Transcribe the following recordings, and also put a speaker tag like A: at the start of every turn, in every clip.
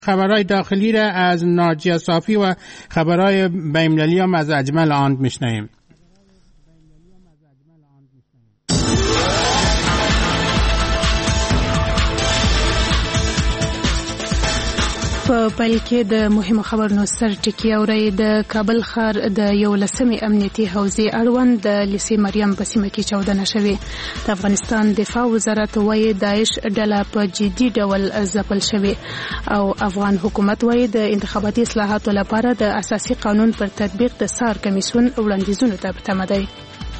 A: خبرهای داخلی را از ناجیه صافی و خبرهای بین‌المللی هم از اجمل آند میشنویم.
B: په پیل کې د مهمو خبرونو سرټکی اورئ. د کابل ښار د 11مې امنیتي حوزې اړوند د لیسې مریم په سیمه کې چاودنه شوې. د افغانستان دفاع وزارت وایي داعش ډله په جدي ډول ځپل شوې او افغان حکومت وایي د انتخاباتي اصلاحاتو لپاره د اساسي قانون پر تطبیق د سار کمیسیون وړاندیزونو ته په تمه دی.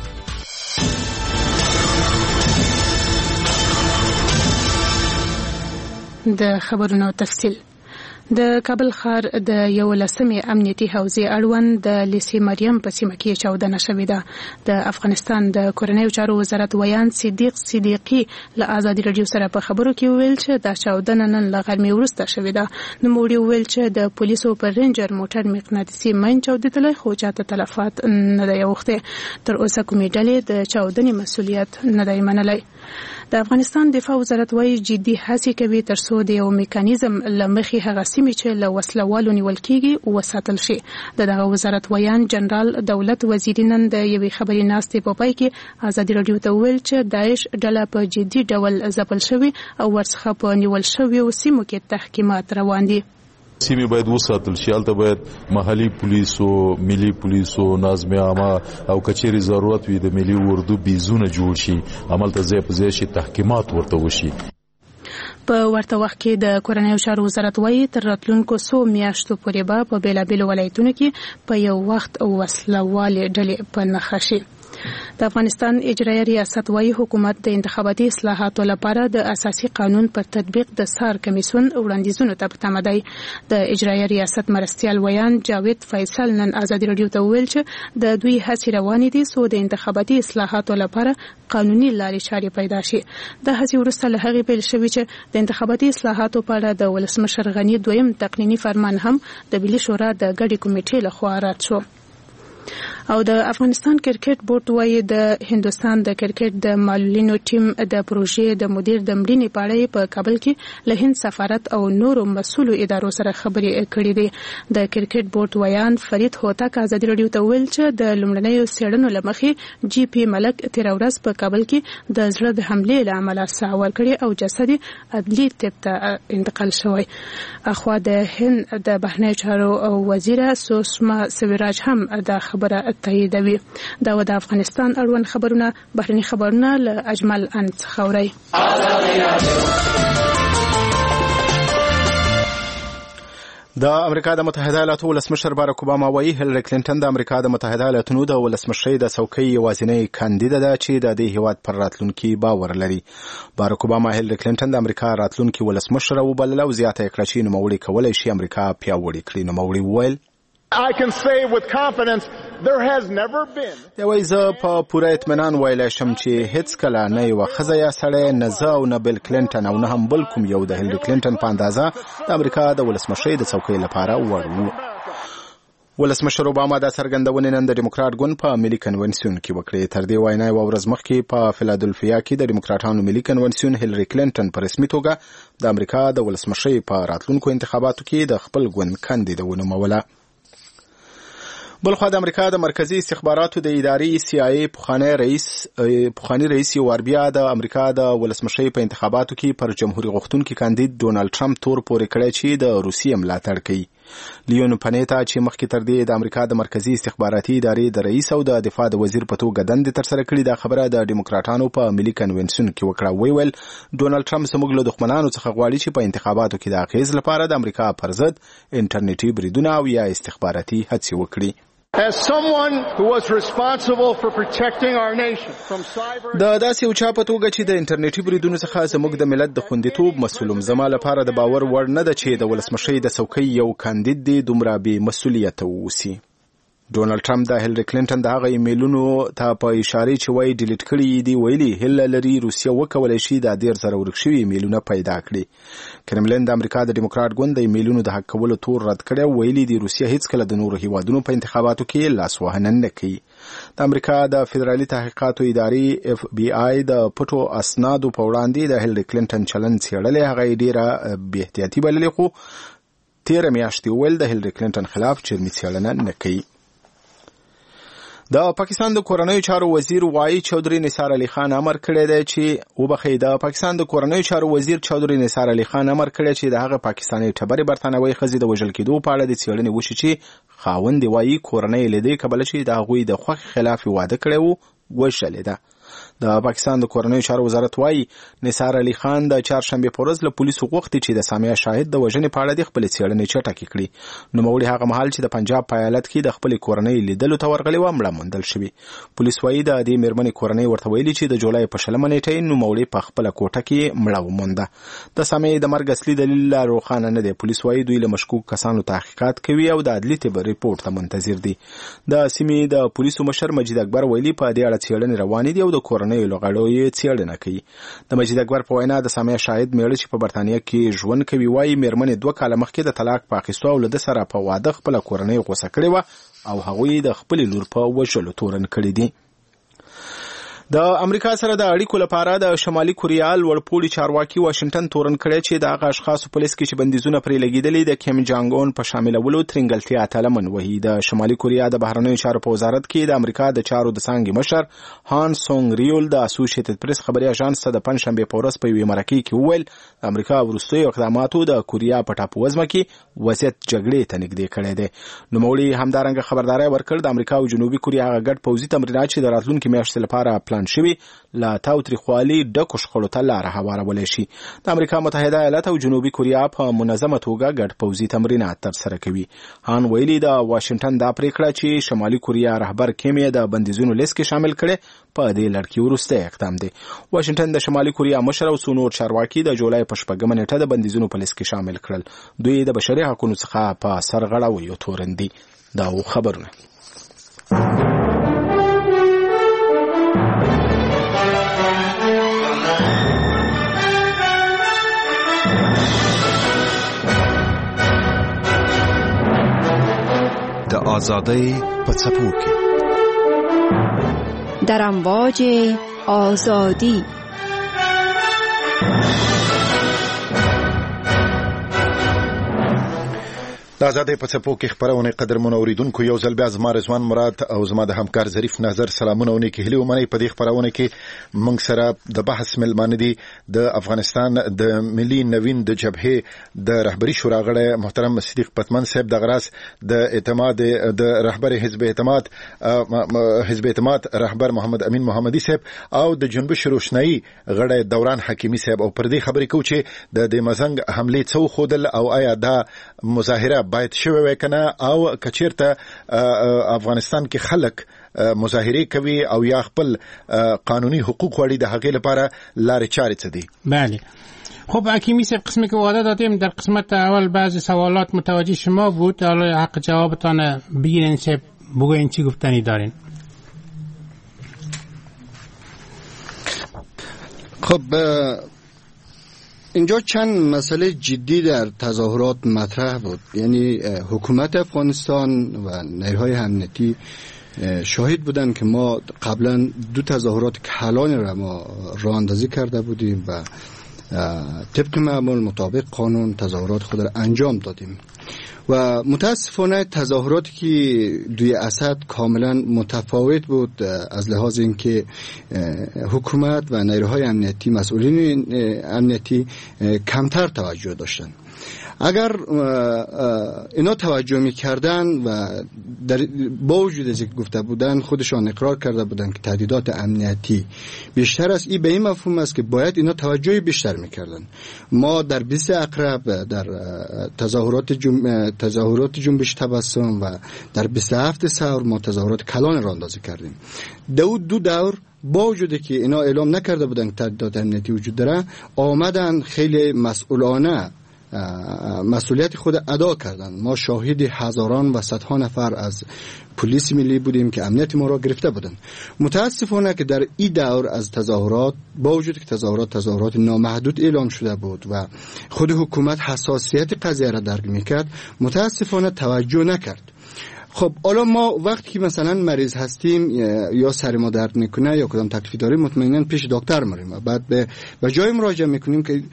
B: د خبرونو تفصیل. د کابل ښار د 11مې امنیتي حوزې اړوند د لیسې مریم په سیمه کې چاودنه شوې ده. د افغانستان د کورنیو چارو وزارت ویان صدیق صدیقي له آزادي رادیو سره په خبرو کې وویل چې دا چاودنه نن له غرمې وروسته شوې ده. نوموړي وویل چې د پولیسو پر رینجر موټر مقناطیسي ماین چاودېدلی خو چاته تلفات نه دی اوښتی. تر اوسه کومې ډلې د چاودنې مسؤلیت نه دی منلی. د افغانستان دفاع وزارت وایي جدي هڅې کوي ترڅو د یو میکانیزم له مخې هغه سیمې چې له وسلوالو نیول کېږي وساتل شي. دغه وزارت ویان جنرال دولت وزیری نن د یوې خبري ناستې په پای کې آزادي رادیو ته وویل چې داعش ډله په جدي ډول ځپل شوې او ورڅخه په نیول شویو سیمو کې تحقیقات روان دي.
C: سیمې باید وساتل شي. هلته باید محلي پولیسو، ملي پولیسو، نظم عامه او کچېرې ضرورت وي د ملي اردو بیزونه جوړ شي، هملته ځای په ځای شي تحقیقات ورته وشي.
B: په ورته وخت کې د کورنیو چارو وزارت وایي تر راتلونکو څو میاشتو پورې به په بېلابېلو ولایتونو کې په یو وخت وسلوالې ډلې په نښه شي. د افغانستان اجرایي ریاست وایي حکومت د انتخاباتي اصلاحاتو لپاره د اساسي قانون پر تطبیق د سار کمیسیون وړاندیزونو ته په تمه دی. د اجرایي ریاست مرستیال ویان جاوید فیصل نن آزادي رادیو ته وویل چې د دوی هڅې روانې دي څو د انتخاباتي اصلاحاتو لپاره قانوني لارې چارې پیدا شي. د هڅې وروسته له هغې پیل شوي چې د انتخاباتي اصلاحاتو په اړه د ولسمشر غني دویم تقنیني فرمان هم د ملي شورا د ګډې کمیټې لخوا رد شو. او د افغانستان کرکټ بورډ وایي د هندستان د کرکټ د معلولینو ټیم د پروژې د مدیر د مړینې په اړه په کابل کې له هند سفارت او نورو مسؤلو ادارو سره خبرې کړې دي. د کرکټ بورډ ویان فرید هوتک آزادي رادیو ته ویل چې د لومړنیو څېړنو له مخې جی پی ملک تیر ورځ په کابل کې د زړه د حملې له امله ساه ورکړې او جسد عدلي طب ته انتقال شوی. اخوا د هند د بهرنیو چارو وزیره سوشما سویراج هم دا خبره تاییدوي. دا د افغانستان اړوند خبرونه بهرني خبرونه له اجمل ان څخه اورئ.
D: د امریکا د متحده ایالاتو ولسمشر باراک اوباما وایي هیلری کلینټن د امریکا د متحده ایالاتونو د ولسمشرۍ د څوکۍ یوازینۍ کاندیده ده چې د دې هیواد پر راتلونکي باور لري. باراک اوباما هیلری کلینټن د امریکا راتلونکي ولسمشر وبلله او زیاته کړه چې نوموړي کولی شي امریکا پیاوړې کړي. نوموړي وویل
E: I can say with confidence there has never been.
D: دا وایي زه په پوره اطمینان ویلی شم چې هیڅ کله نه یوه ښځه یا سړی نه زه او نه بیل کلینټن او نه هم بل کوم یو د هیلری کلینټن په اندازه د امریکا د ولسمشرۍ د څوکۍ لپاره وړ وو. ولسمشر اوباما دا څرګندونې نن د ډیموکرات ګوند په ملي کنونسیون کې وکړې. تر دې وینا یوه ورځ مخکې په فیلادلفیا کې د ډیموکراټانو ملي کنونسیون هیلری کلینټن په رسمي توګه د امریکا د ولسمشرۍ په راتلونکو انتخاباتو کې د خپل ګوند کاندیده ونوموله. بلخوا د امریکا د مرکزی استخباراتو د ادارې CIA پخوانی رئیس یو ور بیا د امریکا د ولسمشرۍ په انتخاباتو کې پر جمهوریت غوښتونکي کاندید ډونالد ټرمپ تور پورې کړی چې د روسیې ملاتړ کوي. لیون پنیتا چې مخکې تر دې د امریکا د مرکزی استخباراتي ادارې د رئیس او د دفاع د وزیر په توګه دندې ترسره کړې، دا خبره د ډیموکراټانو په ملي کنونسیون کې وکړه. ویل ډونالد ټرمپ زموږ له دښمنانو څخه غواړي چې په انتخاباتو کې د اغیز لپاره د امریکا پر ضد انټرنیټي بریدونه او یا استخباراتي هڅې وکړي.
E: As someone who was responsible for protecting our nation from cyber
D: د داسې یو چا په توګه چې د انټرنیټي بریدونو څخه زموږ د ملت د خوندیتوب مسؤلوم، زما لپاره د باور وړ نه ده چې د ولسمشرۍ د څوکۍ یو کاندید دی دومره بې مسؤلیته واوسي. ډونالد ټرمپ د هیلری کلینټن د هغه ایمیلونو ته په اشاره چې وایي ډیلیټ کړي دي ویلي هیله لري روسیه وکولای شي د 10,000 ورک شوي ایمیلونه پیدا کړي. کرملین د امریکا د ډیموکرات ګوند د ایمیلونو د حق کولو تور رد کړی، ویلي دی روسیه هیڅ کله د نورو هیوادونو په انتخاباتو کې لاسوهنه نه کوي. د امریکا د فدرالي تحقیقاتو ادارې FBI د پټو اسنادو په وړاندې د هیلری کلینټن چلند څېړلی، هغه ډیره بې احتیاطي بللې، خو تیر میاشتې ویل د هیلری کلینټن خلاف جرمي څېړنه نه کوي. د پاکستان د کورنیو چارو وزیر وایي چودري نثار علي خان امر کړی دی چې د پاکستان د کورنیو چارو وزیر چودري نثار علي خان امر کړی چې د هغه پاکستاني ټبرې برتانوي ښځې د وژل کېدو په اړه د څېړنې وشي چې خاوند وایي کورنۍ له دې کبله چې د هغوی د خوښې خلاف واده کړی و وژلې ده. د پاکستان د کورنیو چارو وزارت وایي نثار علي خان د چهارشنبې په ورځ له پولیسو غوښتي چې د سامیه شاهد د وژنې په اړه د خپلې څېړنې چټکې کړي. نوموړي هغه مهال چې د پنجاب په ایالت کې د خپلې کورنۍ لیدلو ته ورغلې وه مړه موندل شوې. پولیس وایي د دې مېرمنې کورنۍ ورته ویلي چې د جولای په 20 نیټې نوموړي په خپله کوټه کې مړه ومونده. د سامیې د مرګ اصلي دلیل لا روښانه نه دی. پولیس وایي دوی له مشکوک کسانو تحقیقات کوي او د عدلي طب ریپورت ته منتظر دي. د سیمې د پولیسو مشر مجید اکبر ویلي په دې اړه څېړنې روانې دي او د کورنۍ لغړو څېړنه کوي. د مجید اکبر په وینا د سامیه شاهد میړه چې په برتانیا کې ژوند کوي وایي مېرمنې 2 کاله مخکې د طلاق په اخیستو او له ده سره په واده خپله کورنۍ غوسه کړې وه او هغوی د خپلې لور په وژلو تورن کړي دي. د امریکا سره د اړیکو لپاره د شمالي کوریا لوړپوړي چارواکي واشنگټن تورن کړی چې د هغه اشخاصو په لیست کې چې بندیزونه پرې لګېدلي د کیم جانګ اون په شاملولو ترنګلتیا ته لمن وهي. د شمالي کوریا د بهرنیو چارو په وزارت کې د امریکا د چارو د څانګې مشر هان سونګ ریول د اسوسییټډ پریس خبري اژانس ته د پنځشنبې په ورځ په یوې مرکې کې وویل امریکا وروستیو اقداماتو د کوریا په ټاپووزمه کې وضعیت جګړې ته نږدې کړی دی. نوموړي همدارنګه خبرداری ورکړ د امریکا او جنوبي کوریا هغه ګډ پوځي تمرینات چې د راتلونکي میاشتې لپاره پلان شوي لا تاوتریخوالي ډکو شخړو ته لاره هوارولی شي. د امریکا متحده ایالات او جنوبي کوریا په منظمه توګه ګډ پوځي تمرینات ترسره کوي. هان ویلي د واشنگټن دا پریکړه چې شمالي کوریا رهبر کیم یې د بندیزونو لیست کې شامل کړي په دې لړ کې وروستی اقدام دی. واشنگټن د شمالي کوریا مشر او څو نور چارواکي د جولای په 4 نیټه د بندیزونو په لیست کې شامل کړل. دوی د بشري حقوقو څخه په سرغړاویو تورن دي. دا خبرونه
F: د آزادۍ په څپو کې
G: در امواج آزادی
F: د آزادۍ په څپو کې خبرونه قدرمن اوریدونکو یو ځل بیا زما رضوان مراد او زما د همکار ظریف نظر سلامونه ونی کې هلي ومني. په دې خبرونه کې موږ سره د بحث ملمانه دي د افغانستان د ملي نوین د جبهه د رهبری شورا غړی محترم صدیق پتمن صاحب د غراس د اعتماد د رهبر حزب اعتماد رهبر محمد امین محمدي صاحب او د جنوب شروشنایی غړی دوران حکیمی صاحب او پر دې خبرې کوي چې د مزنګ حمله څو خودل او آیا دا مظاهره باید شوی وای کنه او کچیرته افغانستان کې خلک مظاهره کوي او یا خپل قانوني حقوق وړي د هغې لپاره لارې چارې څه دي؟
A: بله خب حکیمی صاحب قسمی که وعده دادیم در قسمت اول بعضی سوالات متوجه شما بود، حالا حق جوابتان بگیرین صاحب بگوین چی گفتنی دارین.
H: خب اینجا چند مسئله جدی در تظاهرات مطرح بود. یعنی حکومت افغانستان و نیروهای امنیتی شاهد بودن که ما قبلا 2 تظاهرات کلان را ما راه اندازی کرده بودیم و طبق معمول مطابق قانون تظاهرات خود را انجام دادیم و متاسفانه تظاهراتی که دوی اسد کاملا متفاوت بود از لحاظ اینکه حکومت و نیروهای امنیتی مسئولین امنیتی کمتر توجه داشتند. اگر اینا توجه می‌کردن و با وجود از اینکه گفته بودن خودشان اقرار کرده بودن که تهدیدات امنیتی بیشتر است، این به این مفهوم است که باید اینا توجه بیشتر می‌کردن. ما در 20 اقرب در تظاهرات جنبش تبسم و در 27 سحر ما تظاهرات کلان را اندازی کردیم. دو دور با وجودی که اینا اعلام نکرده بودن که تهدیدات امنیتی وجود داره، آمدن خیلی مسئولانه مسئولیت خود ادا کردن. ما شاهد هزاران و صدها نفر از پلیس ملی بودیم که امنیت ما را گرفته بودن. متاسفانه که در این دور از تظاهرات با وجود که تظاهرات نامحدود اعلام شده بود و خود حکومت حساسیت قضیه را درک میکرد، متاسفانه توجه نکرد. خب حالا ما وقتی که مثلا مریض هستیم یا سر ما درد میکنه یا کدام تکلیفی داریم مطمئنا پیش دکتر میریم و بعد به جای مراجعه میکنیم که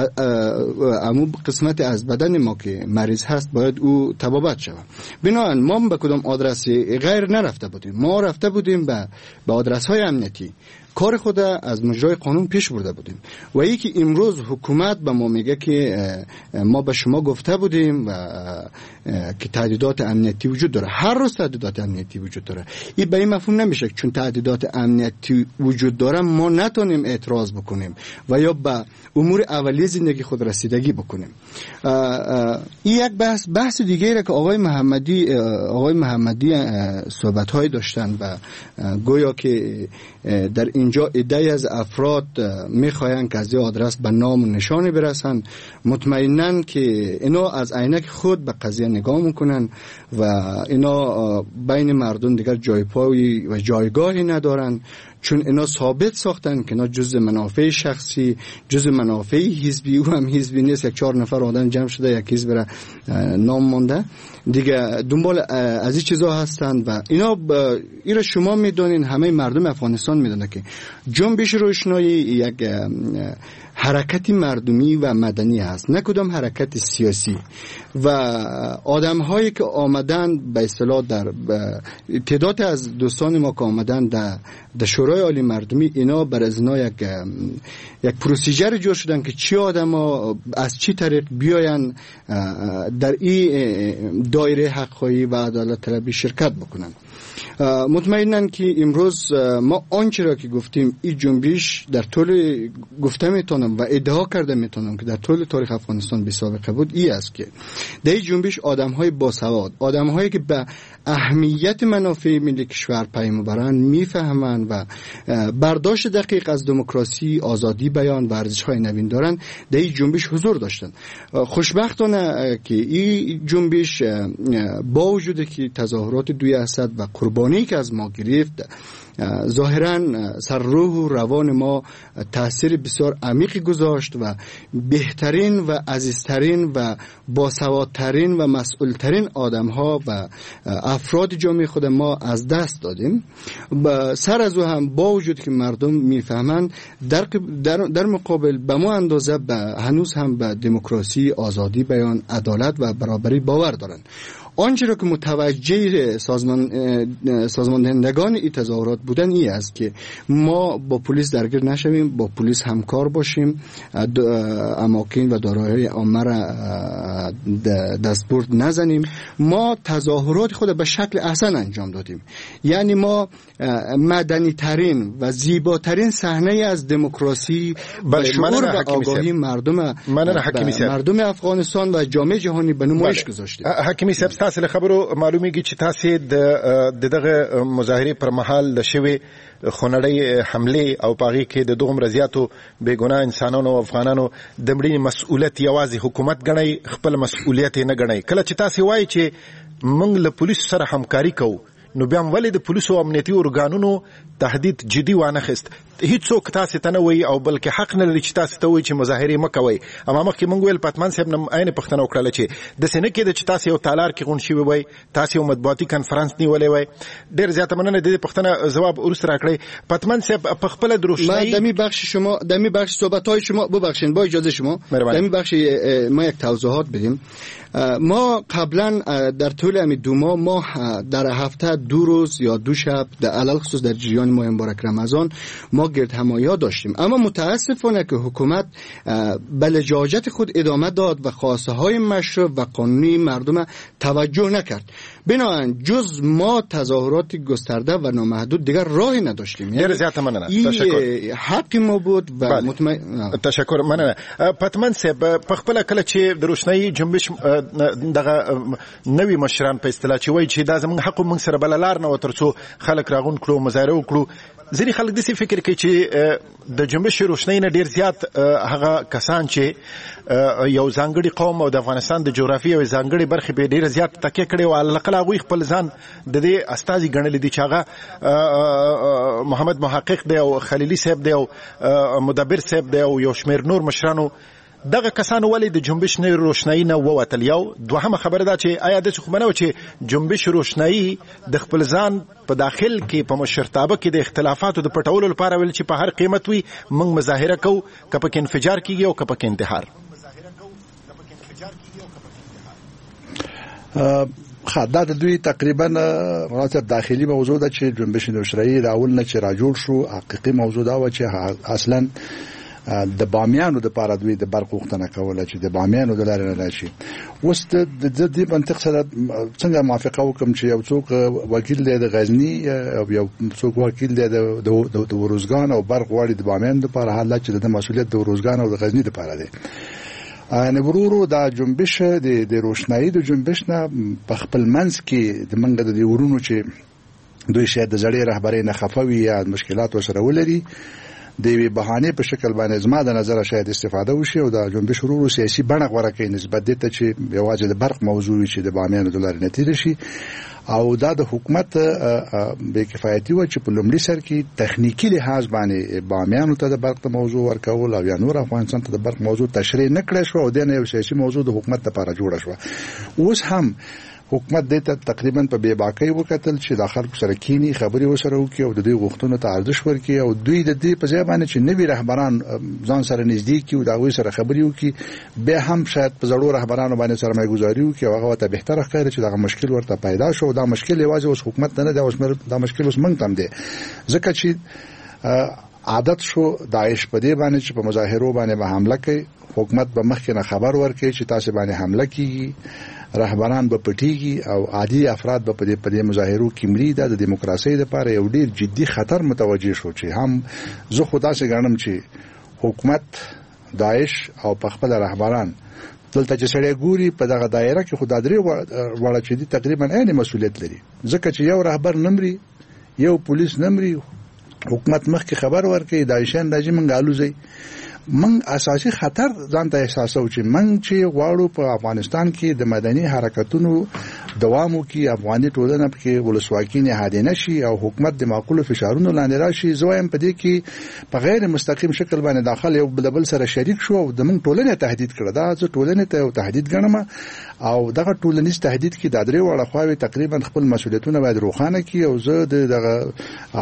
H: عمو قسمت از بدن ما که مریض هست باید او تبابت شود. بنابراین ما به کدام آدرسی غیر نرفته بودیم، ما رفته بودیم به آدرس های امنیتی، کار خود از مجرای قانون پیش برده بودیم. و یکی امروز حکومت به ما میگه که ما به شما گفته بودیم و که تهدیدات امنیتی وجود داره. هر روز تهدیدات امنیتی وجود داره. این به این مفهوم نمیشه چون تهدیدات امنیتی وجود داره ما نتونیم اعتراض بکنیم و یا به امور اولیه زندگی خود رسیدگی بکنیم. این یک بحث دیگه را که آقای محمدی صحبت‌های داشتن و گویا که در اینجا عده‌ای از افراد میخواین که از این آدرس به نام و نشانی برسن. مطمئنن که اینا از عینک خود به قضیه نگاه میکنن و اینا بین مردم دیگر جای پای و جایگاهی ندارن، چون اینا ثابت ساختن که اینا جزء منافع شخصی، جزء منافع حزبی، او هم حزبی نیست، یک 4 نفر آدم جمع شده یک حزب را نام مونده دیگه دنبال از این چیزا هستند. و اینا اینا شما میدونین، همه مردم افغانستان میدونه که جنبش روشنایی یک حرکت مردمی و مدنی هست، نه کدام حرکت سیاسی. و آدم هایی که آمدن به اصطلاح در تعداد از دوستان ما که آمدن در شورای عالی مردمی، اینا بر ازنا یک پروسیجر جور شدن که چی آدم ها از چی طریق بیاین در این دایره حق‌خواهی و عدالت طلبی شرکت بکنن. مطمئنن که امروز ما آنچه را که گفتیم این جنبش در طول گفته میتونم و ادعا کرده میتونم که در طول تاریخ افغانستان بی سابقه بود، این است که در این جنبش آدم‌های باسواد، آدم‌هایی که به اهمیت منافع ملی کشور پی میبرند، میفهمند و برداشت دقیق از دموکراسی، آزادی بیان و ارزش‌های نوین دارند، در این جنبش حضور داشتند. خوشبختانه که این جنبش با وجود که تظاهرات 2 اسد و قربانی که از ما گرفت، ظاهراً سر روح و روان ما تأثیر بسیار عمیقی گذاشت و بهترین و عزیزترین و باسوادترین و مسئولترین آدم‌ها و افراد جامعه خود ما از دست دادیم. سر از او هم با وجود که مردم میفهمند در مقابل به ما اندازه هنوز هم به دموکراسی، آزادی بیان، عدالت و برابری باور دارند. آنچه را که متوجه سازماندهندگان این تظاهرات بودن این است که ما با پلیس درگیر نشویم، با پلیس همکار باشیم، اماکن و دارایی‌های عامه را دستبرد نزنیم. ما تظاهرات خود به شکل احسن انجام دادیم، یعنی ما مدنی ترین و زیباترین صحنه از دموکراسی و شعور و آگاهی مردم افغانستان و جامعه جهانی به نمایش گذاشتیم.
F: حکیمی صاحب، تاسو له خبرو معلومیږي چې تاسو دغه مظاهره پر مهال د شوی خونړی حمله او پاغي کې د دوه مرزياتو بیګناه انسانانو او افغانانو د مړینې مسؤلیت یوازې حکومت غني، خپل مسؤلیت نه غني. کله چې تاسو وایي چې موږ له پولیسو سره همکاري کوو، نو بیا هم ولې د پولیسو او امنیتي ارګانونو تهدید جدي وانه خست؟ هیڅوک تاسو ته نه وایي او بلکې حق نه لري چې تاسو ته وایي چې مظاهره مکوئ. اما مخکې موږ ویل پتمن صاحب نه عین پښتنه وکړه چې د سینې کې د چې تاسو یو تالار کې غون شي وای، تاسو یو مطبوعاتي کانفرنس نیولې وای. ډېر زیاته مننه د پښتنه جواب ورس راکړی. پتمن صاحب په خپل دروشنۍ
H: دمی بخش صحبت‌های شما ببخشید، با اجازه شما دمی بخش ما یک توضیحات بدیم. ما قبلا در طول همین 2 ماه ما در هفته 2 روز یا 2 شب در علل خصوص در جریان ماه مبارک رمضان ما گرد همایی داشتیم، اما متاسفانه که حکومت به لجاجت خود ادامه داد و خواسته های مشروع و قانونی مردم توجه نکرد. بنابراین جز ما تظاهرات گسترده و نامحدود دیگر راهی نداشتیم.
F: یعنی تشکر.
H: حق ما بود و
F: تشکر. مننه. پتمن صاحب، په خپل کله چې د روشنايي جنبش دغه نوی مشران په اصطلاح چې وایي چې دا زموږ حق موږ سره بللار نه و ترڅو خلک راغون کړو، مظاهره وکړو، ځینې خلک داسې فکر کوي چې د جنبش روشنايي نه ډیر زیات هغه کسان چې یو ځانګړي قوم او د افغانستان د جغرافیې او ځانګړي برخې په ډیر زیات تکیه کړي او علاقه هغوی خپل ځان د دې استازي ګڼلي دي چې هغه محمد محقق دی او خلیلي صاحب دی او مدبر صاحب دی او یو شمېر نور مشرانو دغه کسان ولې د جنبش نه روشنايي نه ووتل؟ یو دوهمه خبره ده چې آیا د څه خبره و چې جنبش روشنايي د خپل ځان په داخل کې په مشرتابه کې د اختلافاتو د پټولو لپاره ویل چې په هر قیمت وي موږ مظاهره کوو که پکې انفجار کیږي او که پکې انتحار.
I: دا د دوی تقریبا مراتب داخلي موضوع ده چې جنبش روشنايي راول نه چې راجوړ شو. حقيقي موضوع دا و چې اصلا د بامیانو د پاره دوی د برق وختنه کوله چې د بامیانو د لارې نه راشي. اوس د دې منطق سره څنګه موافقه وکم چې یو څوک وکیل دی د غزنی او یو څوک وکیل دی د وروزګان او برق واړي د بامیان د پاره، حالت چې د مسولیت د وروزګان او د غزنی د پاره دی. ان ورورو دا جنبش د روشنايي د جنبش نه په خپل منځ کې د منګه د ورونو چې دوی شاید د زړې رهبرۍ نه خفوي یا مشکلات وسره ولري د وی بهانه په شکل باندې زما د نظر شاید استفاده وشي او د جنبش ورورو سیاسي بڼه غوړه کوي نسبت دې ته چې یوازې د برق موضوع چې د بامیانو دلار نتیجه شي او دا د حکومت به کفایتي و چې په لومړي سر کې تخنیکی لحاظ باندې بامیانو ته د برق موضوع ورکول او یا نور افغانستان ته د برق موضوع تشریح نکړل شو او د یو سیاسي موضوع د حکومت لپاره جوړه شو. اوس هم حکومت دې ته تقریبا په بے باکۍ وکتل چې د خلکو سره کینی خبري وسره وکي او د دوی غوښتنو ته ارزښت ورکړي او دوی د دې په ځای باندې چې نوي رهبران ځان سره نږدې کی او دا وې سره خبري وکي به هم شاید په زړو رهبرانو باندې سرمایه‌ګذاري وکي او هغه ته بهتره ښکاري چې دا مشکل ورته پیدا شو. دا مشکل یوازې اوس حکومت نه دی، اوس دا مشکل اوس موږ تم دی ځکه چې عادت شو داعش په دې باندې چې په مظاهرو باندې به حمله کوي. حکومت به مخکې نه خبر ورکړي چې تاسو باندې حمله کیږي، رهبران به پټیږي او عادي افراد به په دې مظاهرو کې مړي. د دیموکراسي لپاره یو ډیر جدي خطر متوجه شو چې هم زه خدا سي ګڼم چې حکومت داعش او په خپل رهبران دلته چې سړی ګوري په دغه دایره کې خدای درې وړه چې دي تقریبا عین مسولیت لري ځکه چې یو رهبر نمرې یو پولیس نمرې حکومت مخکې خبر ورکړي داعشان راځي منګ الوزي. من اساسي خطر ځان ته احساسو چې من چې غواړو په افغانستان کې د مدني حرکتونو دوام وکړي، افغاني ټولنه کې ولسواکي نهادینه نشي او حکومت د معقول فشارونو لاندې راشي. زویم په دې کې په غیر مستقیم شکل باندې داخل یو بل سره شریک شو او د من ټولنه تهدید کړه. دا چې ټولنه ته تهدید ګڼم او دغه ټولنیز تهدید کې د درې وړه خواوي تقریبا خپل مسولیتونه باید روښانه کړي او زه دغه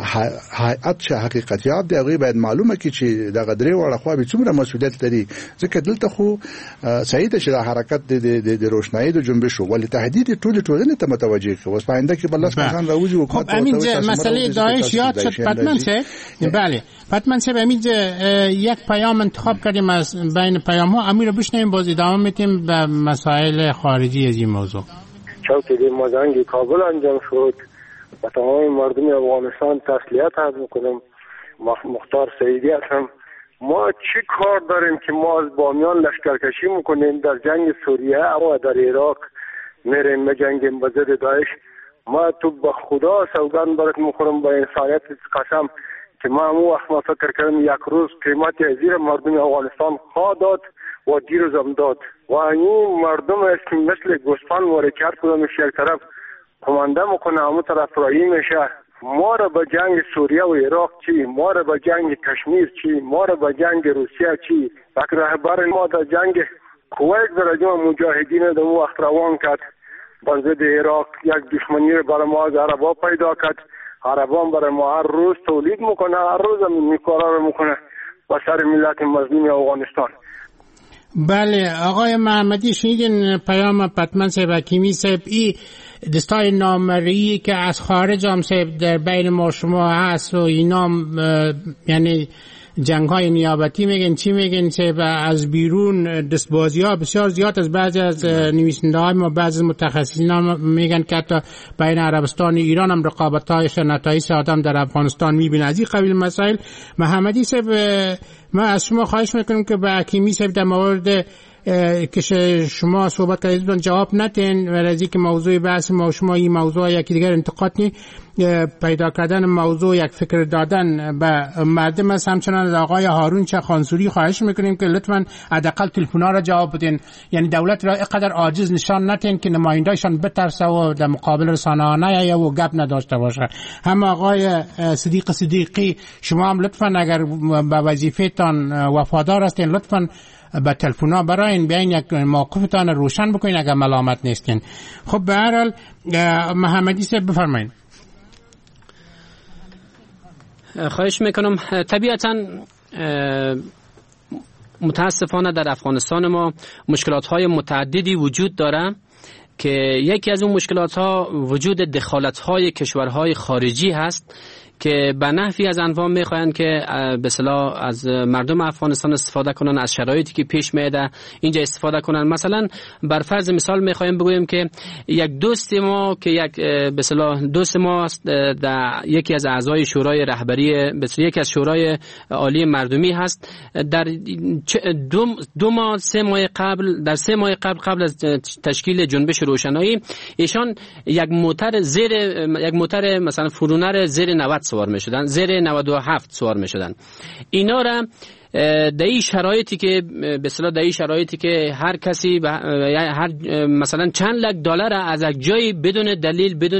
I: هيئت چې حقیقتياب دی هغه باید معلومه کړي چې دغه درې وړه خواوي څومره مسولیت لري ځکه دلته خو صحیح ده چې د حرکت د روشنايي د جنبش ولې تهدید ټولنه ته متوجه کړي. اوس پاینده کې بلس کسان راوځي او
A: خب امین مسئله داعش یاد شد پتمن سے بله پتمن سے امین یک پیام انتخاب کردیم از بین پیام ها امیر بشنویم باز ادامه میتیم به مسائل خارجی از این موضوع.
J: چوکیدی مازنگی کابل انجام شد و تمام مردم افغانستان تسلیت عرض میکنم. مختار سعیدی هستم. ما چی کار داریم که ما از بامیان لشکرکشی میکنیم در جنگ سوریه و در عراق میریم بجنگیم به ضد داعش؟ ما تو به خدا سوگند برات میخورم با انسانیت قسم که ما همون وقت ما فکر کردم یک روز قیمت زیر مردم افغانستان خواه داد و دیروزم داد و این مردم مثل گوسفند ورکت کدامش یک طرف کمانده میکنه همون طرف رایی میشه. ما را به جنگ سوریه و عراق چی؟ ما را به جنگ کشمیر چی؟ ما را به جنگ روسیه چی؟ یک رهبر ما در جنگ کویت درجه مجاهدین در وقت روان کرد با ضد عراق یک دشمنی را برای ما از عربا پیدا کرد. عربان برای ما هر روز تولید میکنه، هر روز هم این کارا رو میکنه با سر ملت مظلوم افغانستان.
A: بله آقای محمدی شنیدین پیام پتمن صاحب حکیمی صاحب ای دستای نامرئی که از خارج هم صاحب در بین ما شما هست و اینا یعنی جنگ های نیابتی میگن چی میگن صاحب از بیرون دستبازی ها بسیار زیاد از بعضی از نویسنده های ما بعضی از متخصصین ها میگن که حتی بین عربستان و ایران هم رقابت های نتایج آدم در افغانستان میبینه. از این قبیل مسائل محمدی صاحب ما از شما خواهش میکنیم که به حکیمی صاحب در مورد که شما صحبت کردید جواب ندین و از اینکه موضوع بحث ما شما این موضوع یکی دیگر انتقاد نی پیدا کردن موضوع یک فکر دادن به مردم است. همچنان از آقای هارون چخانسوری خواهش میکنیم که لطفاً حداقل تلفن‌ها را جواب بدین، یعنی دولت را اینقدر عاجز نشان ندین که نماینده‌شان بترسه و در مقابل رسانه‌ها نیاید و گپ نداشته باشه. هم آقای صدیقی شما هم لطفاً اگر به وظیفه‌تان وفادار هستین لطفاً به تلفن‌ها براین بیاین یک موقفتان روشن بکنین اگر ملامت نیستین. خب به هر حال محمدی صاحب بفرمایید.
K: خواهش میکنم. طبیعتاً متاسفانه در افغانستان ما مشکلات‌های متعددی وجود داره که یکی از اون مشکلات‌ها وجود دخالت‌های کشورهای خارجی هست که به نحوی از انواع میخواین که به اصطلاح از مردم افغانستان استفاده کنن، از شرایطی که پیش میاد اینجا استفاده کنن. مثلا بر فرض مثال میخوایم بگویم که یک دوست ما که یک به اصطلاح دوست ما است در یکی از اعضای شورای رهبری یکی از شورای عالی مردمی هست، در دو ماه 3 ماه قبل از تشکیل جنبش روشنایی ایشان یک موتر مثلا فرونر زیر 90 سوار می شدن، زیر 97 سوار می شدن. اینا را در این شرایطی که به اصطلاح در این شرایطی که هر کسی هر مثلا چند لک دلار از یک جای بدون دلیل، بدون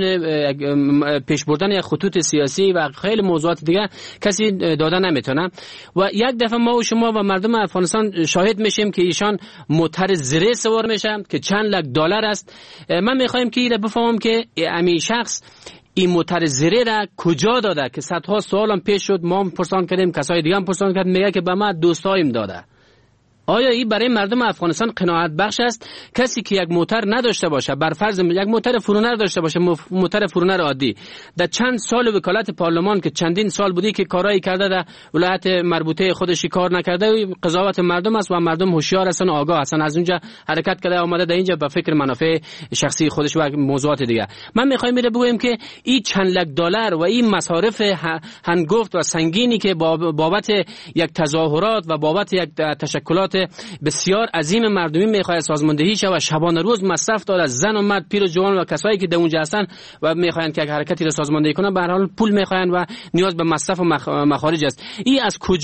K: پیش بردن یک خطوط سیاسی و خیلی موضوعات دیگه کسی داده نمیتونه. و یک دفعه ما و شما و مردم افغانستان شاهد میشیم که ایشان موتر زره سوار میشن که چند لک دلار است. من میخوایم که اینو بفهمم که همین شخص این موتر زره را کجا داده که صدها سوال هم پیش شد، ما هم پرسان کردیم، کسای دیگه هم پرسان کردن، میگه که به ما دوستایم داده. آیا این برای مردم افغانستان قناعت بخش است؟ کسی که یک موتر نداشته باشه، بر فرض یک موتر فرونر داشته باشه، موتر فرونر عادی، در چند سال وکالت پارلمان که چندین سال بودی که کارایی کرده در ولایت مربوطه خودش کار نکرده، قضاوت مردم است و مردم هوشیار هستن، آگاه هستن، از اونجا حرکت کرده اومده در اینجا به فکر منافع شخصی خودش و موضوعات دیگه. من میخوایم میره بگویم که این چند لک دلار و این مصارف هنگفت و سنگینی که بابت یک تظاهرات و بابت یک تشکلات بسیار عظیم مردمی میخواد سازماندهی شه و شبانه روز مصرف داره از زن و مرد، پیر و جوان و کسایی که در اونجا هستن و میخواین که حرکتی را سازماندهی کنن، به هر حال پول میخواین و نیاز به مصرف و مخارج است. این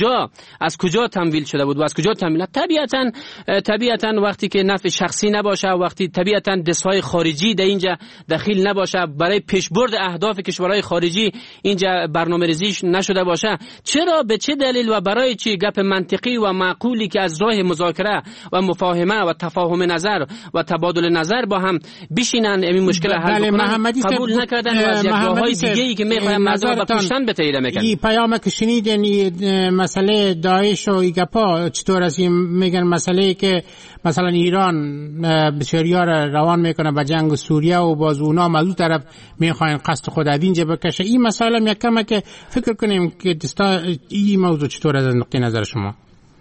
K: از کجا تمویل شده بود و از کجا تمویل؟ طبیعتاً وقتی که نفع شخصی نباشه، وقتی طبیعتاً دستهای خارجی در اینجا دخیل نباشه، برای پیشبرد اهداف کشورهای خارجی اینجا برنامه‌ریزی نشده باشه، چرا به چه دلیل و برای چی گپ منطقی و معقولی که از راه مذاکره و مفاهمه و تفاهم نظر و تبادل نظر با هم بشینن این مشکل حل کنن قبول نکردن و از یک راههای دیگه‌ای که میخوایم مردم رو کشتن به تیره میکنن.
A: این پیام که شنیدین مسئله داعش و ایگپا چطور است؟ میگن مسئله که مثلا ایران بسیار روان میکنه به جنگ سوریه و باز اونا از اون طرف میخواین قصد خود از اینجا بکشه. این مسئله یک کمه که فکر کنیم که این موضوع چطور از نقطه نظر شما؟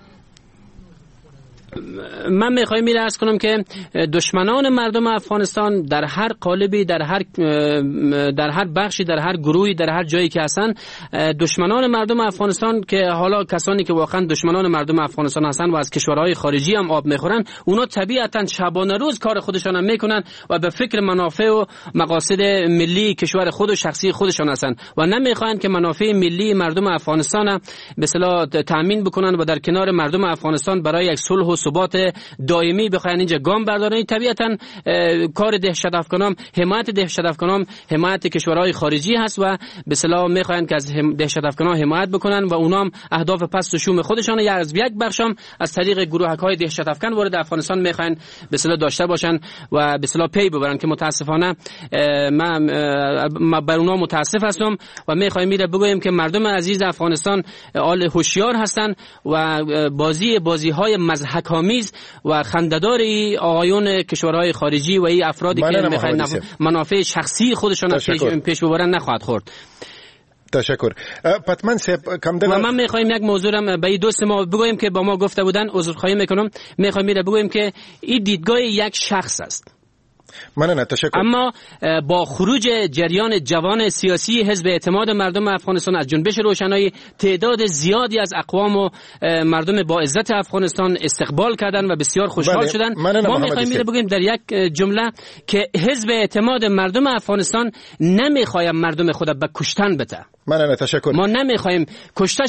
K: من میخوایم میره عرض کنم که دشمنان مردم افغانستان در هر قالبی، در هر بخشی، در هر گروهی، در هر جایی که هستن، دشمنان مردم افغانستان که حالا کسانی که واقعا دشمنان مردم افغانستان هستن و از کشورهای خارجی هم آب میخورن، اونا طبیعتا شبانه روز کار خودشان هم میکنن و به فکر منافع و مقاصد ملی کشور خود و شخصی خودشان هستن و نمیخواین که منافع ملی مردم افغانستان به اصطلاح تامین بکنن و در کنار مردم افغانستان برای یک صلح و ثبات دائمی بخواین اینجا گام بردارن. طبیعتا کار دهشت افکنان، حمایت دهشت افکنان حمایت کشورهای خارجی هست و به اصطلاح میخواین که از دهشت افکنان حمایت بکنن و اونام اهداف پست و شوم خودشان یا از یک بخشم از طریق گروهک‌های دهشت افکن وارد افغانستان میخواین به اصطلاح داشته باشن و به اصطلاح پی ببرن که متاسفانه من بر اونها متاسف هستم و میخوایم میره بگویم که مردم عزیز افغانستان آل هوشیار هستن و بازی‌های مضحک‌آمیز و خنده‌داری آقایون کشورهای خارجی و این افرادی که میخواین منافع شخصی خودشون پیش ببرن نخواهد خورد.
F: تشکر. پتمن صاحب
K: و من میخوایم یک موضوع را به دوست ما بگویم که با ما گفته بودن، عذرخواهی میکنم، میخوایم میره بگویم که این دیدگاه یک شخص است.
F: تشکر.
K: اما با خروج جریان جوان سیاسی حزب اعتماد مردم افغانستان از جنبش روشنایی، تعداد زیادی از اقوام و مردم با عزت افغانستان استقبال کردن و بسیار خوشحال شدن. ما میخوایم بگیم در یک جمله که حزب اعتماد مردم افغانستان نمیخواد مردم خود به کشتن بده.
F: تشکر.
K: ما نمیخوایم کشته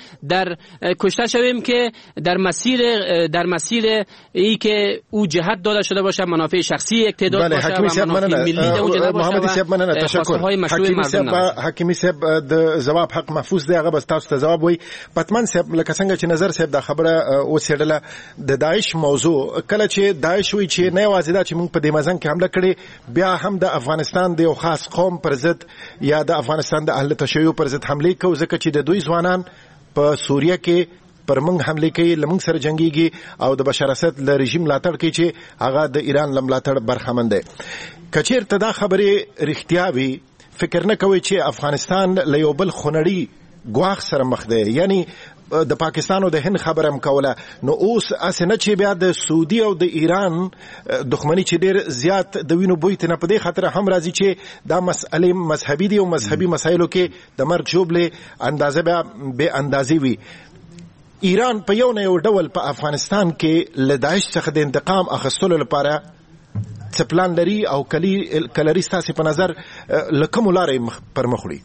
K: شویم که در مسیر ای که او جهت داده شده باشه، منافع شخصی یک استعداد باشه و منافع ملی در اونجا نباشه و خواسته های مشروع مردم نباشه.
F: حکیمی صاحب د جواب حق محفوظ دی، هغه بس تاسو ته جواب وای. پتمن صاحب لکه څنګه چې نظر صاحب دا خبره اوسېدله د داعش موضوع، کله چې داعش وی چې نه یوازې دا چې موږ په دې مزن کې حمله کړې، بیا هم د افغانستان د یو خاص قوم پر ضد یا د افغانستان د اهل تشیع پر ضد حمله کوي، ځکه چې د دوی ځوانان په سوریه کې پر موږ حمله کوي، لمنګ سره جنگيږي او د بشار اسد له رژیم ملاتړ کوي چې هغه د ایران لملاتړ برخمن دی. کچیرته دا خبره رښتیا وي، فکر نه کوي چې افغانستان له یو بل خونړي ګواښ سره مخ دی، یعنی د پاکستان او د هند خبره هم کوله، نو اوس اسنه چې بیا د سعودي او د ایران دښمنی چې ډیر زیات د وینو بوی ته نه په دې خاطر هم راځي چې دا مسئله مذهبي دي او مذهبي مسایلو کې د مرګ جوړلې اندازه به اندازي وي. ایران په یو نه یو ډول په افغانستان کې له داعش څخه د انتقام اخیستلو لپاره څه پلان لري او کلري ستاسو په نظر لکه مولارې پر مخ وړي؟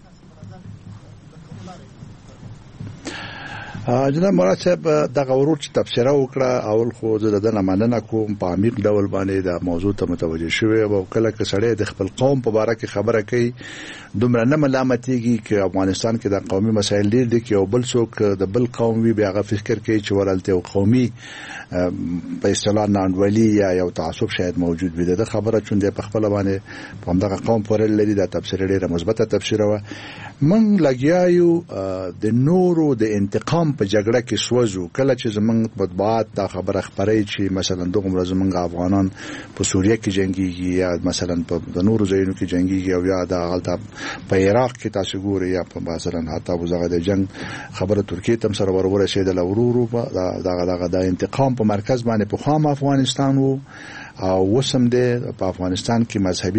I: جناب مراد صاحب دغه ورور چې تفسیر وکړه، اول خو زه د مننه کوم په عمیق ډول باندې د موضوع ته متوجه شوی او کله چې سړی د خپل قوم په اړه کې خبره کوي دومره نه ملامتيږي چې افغانستان کې د قومي مسایل ډېر دي، کې یو بل څوک د بل قوم وي بیا فکر کوي چې ورالته یو قومي په اصطلاح ناندولي یا یو تعصب شاید موجود وي. د خبره چون د خپل باندې په همدغه قوم پورې لري د تفسیر ډېره مثبته تفسیر و. من لګیایو د نورو د انتقام په جګړه کې سوځو، کله چې زمونږ مطبوعات دا خبره خبري چې مثلا دغه زمونږ افغانان په سوریه کې جنگيږي یا مثلا په نورو ځایونو کې جنگيږي او یا د غلطه په عراق کې تاسو ګورئ یا په مثلا حتی وزغه د جنگ خبره ترکیه تم سره ورور شي د لورورو دا انتقام په مرکز باندې په خام افغانستان وو او وسم دی په افغانستان کې مذهبي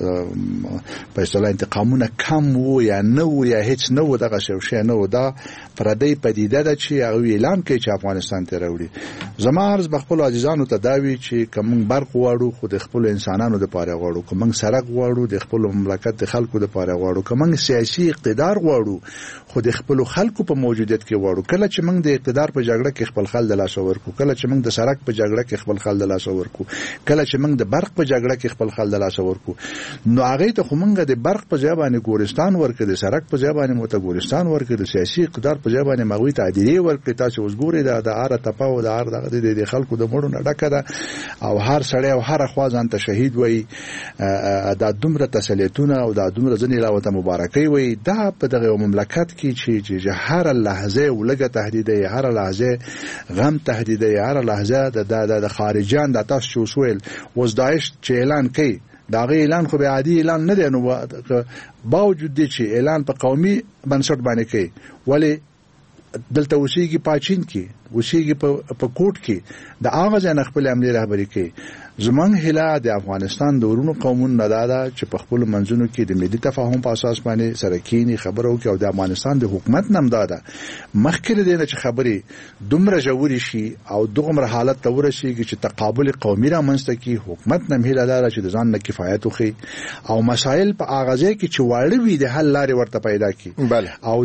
I: په اصطلاح انتقامونه کم وو یا نه وو یا هیڅ نه وو، دغه شی نه وو. دا پردی پدیده ده چې هغه اعلان کوي چې افغانستان ته راوړي. زما عرض بخپل عزیزانو ته داوی چې کوم برق واړو خو د خپل انسانانو د پاره واړو، کوم سرک واړو د خپل مملکت د خلکو د پاره واړو، کوم سیاسي اقتدار واړو خو د خپل خلکو په موجودیت کې واړو. کله چې موږ د اقتدار په جګړه کې خپل خل د لاس ورکو، کله چې موږ د سرک په جګړه کې خپل خل د لاس ورکو، کله چې موږ د برق په جګړه کې خپل خل د لاس ورکو، نو هغه ته خو موږ د برق په ځای باندې ګورستان ورکړي، د سرک په ځای باندې موته ګورستان ورکړي، د سیاسي اقتدار په ځای باندې مغوي تعدیلی ورکړي. تاسو اوس ګورئ د اره تپاو د اره د خلکو د مړو نه ډکه ده او هر سړی او هر خوا ځان ته شهید وای، دا دومره تسلیتونه او دا دومره ځنې لاوته مبارکي وای. دا په دغه مملکت کې چې هر لحظه ولګه تهدیده، هر لحظه غم تهدیده، هر لحظه د خارجان د تاسو شوسویل وز داعش چې اعلان کوي، دا غي اعلان خو به عادي اعلان نه دی، نو باوجود دي چې اعلان په قومي بنسټ باندې کوي، ولی دلته وسیږي پاچین کې وسیږي په کوټ کې د هغه ځای خپل عملي رهبری کوي. زمونږ هله د افغانستان د ورونو قومونو نه دا چې په خپل منځونو کې د ملي تفاهم په اساس باندې سره کینی خبرو کې او د افغانستان د حکومت نم داده مخکې دې چې خبري دومره جوړی شي او دغه حالت ته ورسیږي چې تقابل قومي را منځته کې حکومت نم هله دار چې ځان نه کفایت وخی او مسائل په اغازه کې چې واړه وي د حل لارې ورته پیدا کی او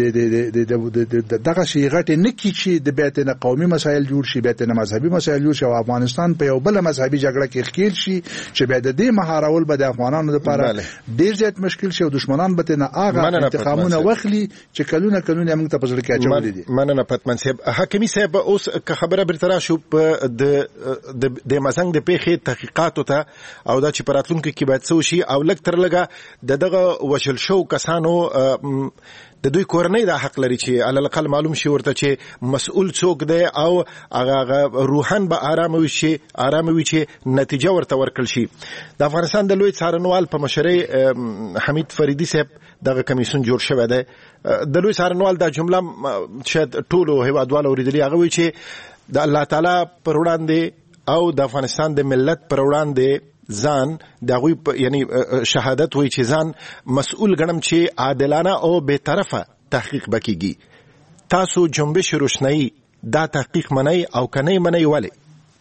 I: د دغه شی غټ نه کی چې د بیت نه قومي مسائل جوړ شي، بیت نه مذهبي مسائل جوړ شي او افغانستان په یو بل مذهبي جګړه کې ښکیل شي چې به د دې مهارول به د افغانانو لپاره ډیر زیات مشکل شي او دشمنان به نه هغه انتقامونه وخلي چې کلونه موږ ته پزړه کې اچولې دي.
F: مننه پتمن صاحب. حکیمی صاحب اوس که خبره برترا شو د مزنګ د پیښې تحقیقات ته او دا چې پراتلونکو کې باید څه شي او لګ تر لګه دغه وشل شو کسانو د دوی کورنۍ دا حق لري چې علل اقل معلوم شي ورته چې مسؤل څوک دی او هغه روحان به آرام وي چې نتیجه ورته ورکړل شي. د افغانستان د لوی څارنوال په مشرۍ حمید فریدي صاحب دغه کمیسیون جوړ شوی دی. د لوی څارنوال دا جمله شاید ټولو هیوادوالو اوریدلې، هغه وی چې د الله تعالی پر وړاندې او د افغانستان د ملت پر وړاندې ځان دغه یعنی شهادت وای چې ځان مسؤل ګڼم چې عادلانه او به طرفه تحقیق وکړي. تاسو جنبش روشنایی دا تحقیق منئ او کنه منئ ولی؟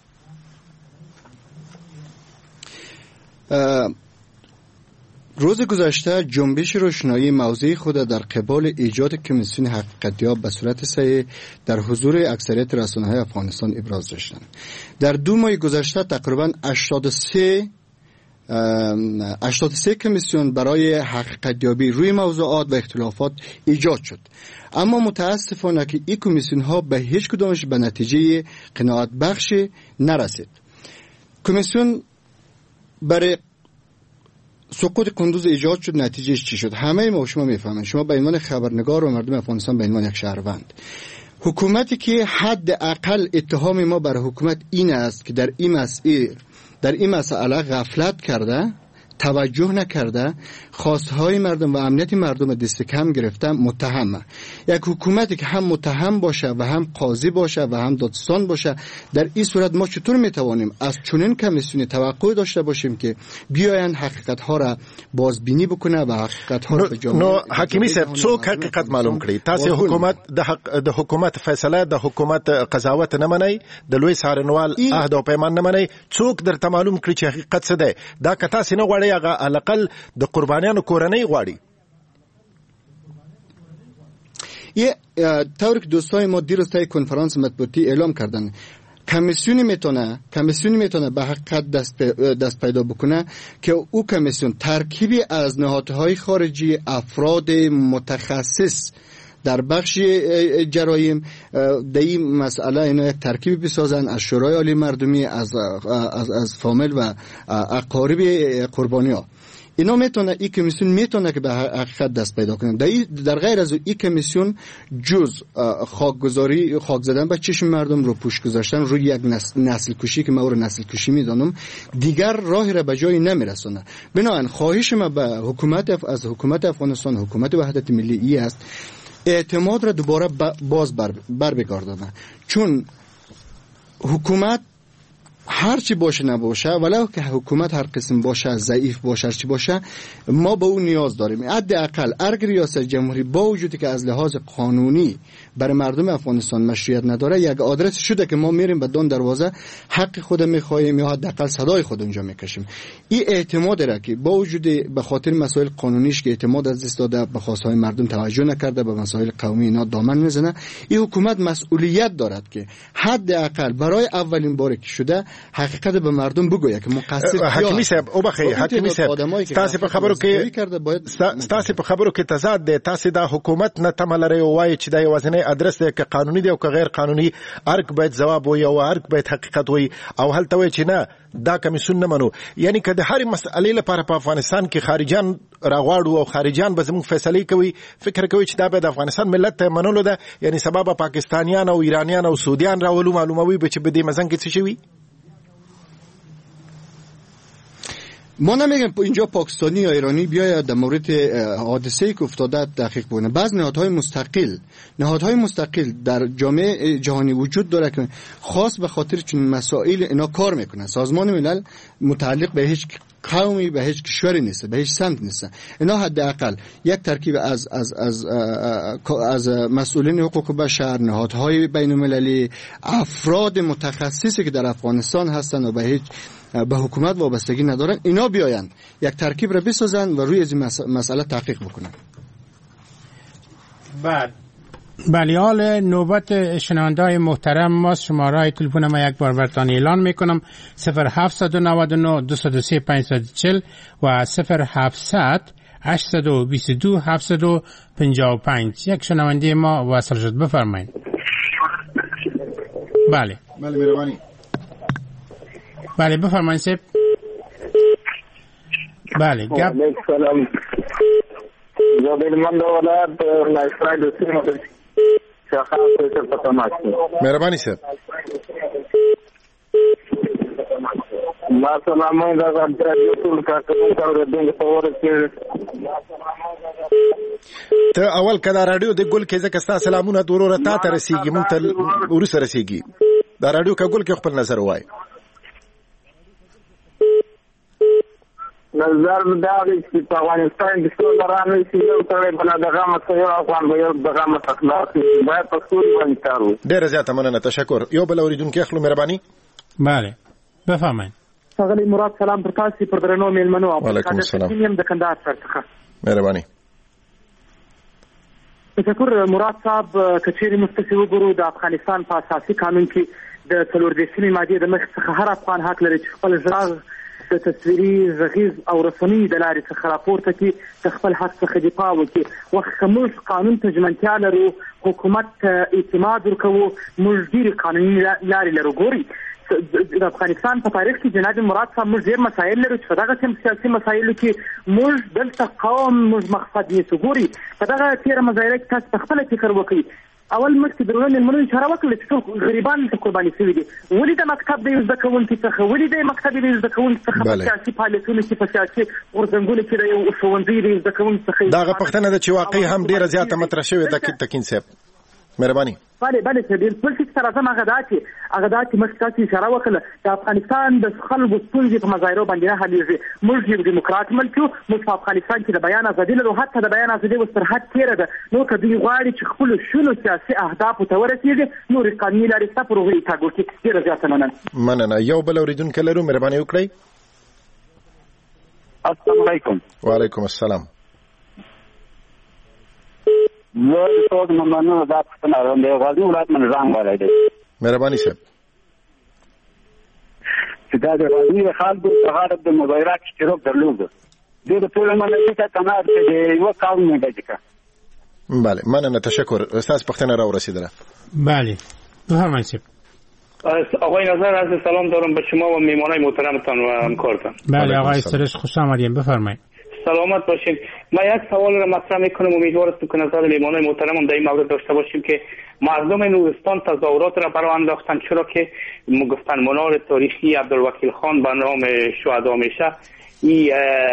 H: روز گذشته جنبش روشنایی موضع خود در قبال ایجاد کمیسیون حقیقتیاب به صورت صحیح در حضور اکثریت رسانه‌های افغانستان ابراز داشتند. در 2 ماه گذشته تقریبا 83 83 کمیسیون برای حقیقت یابی روی موضوعات و اختلافات ایجاد شد. اما متاسفانه که این کمیسیون ها به هیچ کدامش به نتیجه قناعت بخش نرسید. کمیسیون برای سقوط قندوز ایجاد شد. نتیجهش چی شد؟ همه ما شما میفهمید. شما به عنوان خبرنگار و مردم افغانستان به عنوان یک شهروند، حکومتی که حد اقل اتهام ما بر حکومت این است که در این مسئله غفلت کرده، توجه نکرده، خواستهای مردم و امنیت مردم دست کم گرفته، متهمه. یک حکومتی که هم متهم باشه و هم قاضی باشه و هم دادستان باشه، در این صورت ما چطور میتوانیم از چنین کمیسیونی توقع داشته باشیم که بیاین حقیقت ها را بازبینی بکنه و حقیقت ها را به جامعه؟
F: نو حکیمی صاحب څوک حقیقت معلوم کړي؟ تاسو د حکومت فیصله د حکومت قضاوت نه منئ، د لوی څارنوال عهد او پیمان نه منئ، څوک درته معلوم کړي چې حقیقت څه دی؟ دا که تاسو نه غواړئ هغه الاقل د قربانیانو کورنۍ غواړي.
H: یه طوری که دوستای ما دیروز طی کنفرانس مطبوعاتی اعلام کردن، کمیسیونی میتونه به حقیقت دست پیدا بکنه که او کمیسیون ترکیبی از نهادهای خارجی، افراد متخصص در بخش جرایم در این مسئله اینا یک ترکیبی بسازن از شورای عالی مردمی، از فامیل و اقارب قربانی ها. اینا این کمیسیون میتونه که به حقیقت دست پیدا کنه. در غیر از این کمیسیون جز خاک زدن به چشم مردم، رو پوش گذاشتن روی یک نسل کشی که من او رو نسل کشی میدانم، دیگر راهی را به جایی نمیرسونه. بنابراین خواهش ما به از حکومت افغانستان، حکومت وحدت ملی ای است اعتماد را دوباره باز بر بگردانه. چون حکومت هر چی باشه نباشه، ولو که حکومت هر قسم باشه، ضعیف باشه، هر چی باشه، ما به اون نیاز داریم. حداقل اگر ریاست جمهوری با وجودی که از لحاظ قانونی برای مردم افغانستان مشروعیت نداره، یک آدرس شده که ما میریم به دون دروازه حق خود میخوایم یا حداقل صدای خود اونجا میکشیم. این اعتماد را که با وجود به خاطر مسائل قانونیش که اعتماد از دست داده، به خواستهای مردم توجه نکرده، به مسائل قومی اینا دامن میزنه، این حکومت مسئولیت دارد که حداقل برای اولین باری که شده حقیقت به مردم بگوید که مقصر
F: حکیمی صاحب او بخیر. حکیمی صاحب تاسو په خبرو کې تضاد دی. تاسو دا حکومت نه تمه لرئ وایي چې دا یوازینی ادرس دی که قانوني دی او که غیر قانوني، ارګ باید ځواب وي او ارګ باید حقیقت وي، او هلته وایي چې نه دا کمیسیون نه منو. یعنی که د هرې مسئلې لپاره په افغانستان کې خارجان راغواړو او خارجان به زموږ فیصلې کوي، فکر کوي چې دا به د افغانستان ملت ته منلو ده، یعنی سبا به پاکستانیان او ایرانیان او سعودیان راولو معلوموي به چې به دې مزن کې څه شوي؟
H: ما نمیگم اینجا پاکستانی یا ایرانی بیاید در مورد حادثه‌ای که افتاده تحقیق کنه. بعض نهادهای مستقل در جامعه جهانی وجود داره که خاص به خاطر چون مسائل اینا کار میکنه. سازمان ملل متعلق به هیچ قومی، به هیچ کشوری نیست، به هیچ سمت نیست. اینا حداقل یک ترکیب از مسئولین حقوق بشر، نهادهای بین‌المللی، افراد متخصصی که در افغانستان هستن و به حکومت وابستگی ندارن، اینا بیاین یک ترکیب را بسازن و روی این مسئله تحقیق بکنن.
A: بله، حال نوبت شنونده‌های محترم ماست. شماره تلفن ما یک بار براتون اعلان میکنم: 0799 203 540 و 0700 822 755. یک شنونده ما وصل شد، بفرمایید. بله
F: مهربانی.
A: بله بفرمایید صاحب. بله
J: سلام. زبیر من دولت لایفراید سیمه شخص سے پتہ ماشي.
F: مهرباني صاحب.
J: ما سلامونه دا رادیو ټول کارکونکو ته د خبرو کې
F: ته اول کدا رادیو د ګل کې ځکه ستاسو سلامونه ضرورت ته رسیږي، مونږ ته ورسره رسیږي. دا رادیو کې ګل کې خپل نظر وای.
J: نظر دا دی چې په افغانستان کې څو لرانه چې یو سره بل دغه مسایل افغان به یو دغه مسخلاص باید په ټول باندې کارو.
F: ډیر زیاته مننه، تشکر. یو بل اوریدونکو اخلو مهرباني.
A: بله بفرمایئ.
L: څنګه مراد سلام پر تاسو پر درنو میلمنو.
F: وعلیکم السلام.
L: د کندهار څخه
F: مهرباني.
L: تشکر مراد صاحب. کچېری مستشفی وګورو د افغانستان په اساسي قانون کې د 14 ماده د مخ څخه هر افغان حق لري چې خپل ځای د تصویري غږیز او رسنیو د لارې څخه راپورته کړي د خپل حق څخه دفاع وکړي. وخت که موږ قانون ته ژمنتیا لرو، حکومت ته اعتماد ورکوو، موږ ډېرې قانوني لارې لرو. ګورئ د افغانستان په تاریخ کې جناب مراد صاحب موږ ډېر مسایل لرو چې په دغه سیاسي مسایلو کې موږ دلته قوم موږ مقصد نیسو. ګورئ په دغه تېره مظاهره کې تاسو په خپله فکر وکړئ، اول مخکې د روڼ المنو اشاره وکړله چې ټول غریبان ته قرباني شوي دي. ولې د مکتب د یو زده کوونکي څخه، ولې د مکتب د یو زده کوونکي څخه په سیاسي فعالیتونو کې، په سیاسي غورځنګونو کې د یو ښوونځي د یو زده کوونکي څخه
F: دغه پوښتنه ده چې واقعي هم ډېره زیاته مطرح شوې ده تکین صاحب. مهرباني.
L: بله سبیل بل څه سره زما هغه دا چې مخکې تاسو اشاره وکړه د افغانستان د خلکو ستونزې په مظاهرو باندې نه حلېږي. موږ یو دیموکرات ملک یو، موږ په افغانستان کې د بیان ازادي لرو، حتی د بیان ازادي اوس تر حد تېره ده. نو که دوی غواړي چې خپلو شونو سیاسي اهدافو ته ورسېږي، نورې قانوني لارې شته، پر هغوی یې تګ وکړي. ډېره زیاته
F: مننه. یو بل اورېدونکی لرو، مهرباني وکړئ.
M: السلام علیکم.
F: وعلیکم السلام.
M: زه د ټول ممنونو دا پوښتنه لرم، د غزني ولایت نه نظام والی دی.
F: مهرباني صاحب.
M: چې دا د غزني د خلکو په غاړه د مظاهرات اشتراک درلود، دوی د ټول منلي ته تنار چې د یوه قوم نه ډکې کړه.
F: بله مننه، تشکر. ستاسو پوښتنه راورسېدله.
A: بله بفرمایید صاحب.
N: آقای نظر عرض سلام دارم به شما و میهمانای محترمتان و همکارتان.
A: بله آقای سرش خوش آمدید، بفرمایید.
N: سلامت باشید. من یک سوال را مطرح میکنم، امیدوارم که نظر میهمانای محترم در این مورد داشته باشیم که مردم نورستان تظاهرات را برای انداختن، چرا که گفتن منار تاریخی عبدالوکیل خان به نام شهدا میشه، این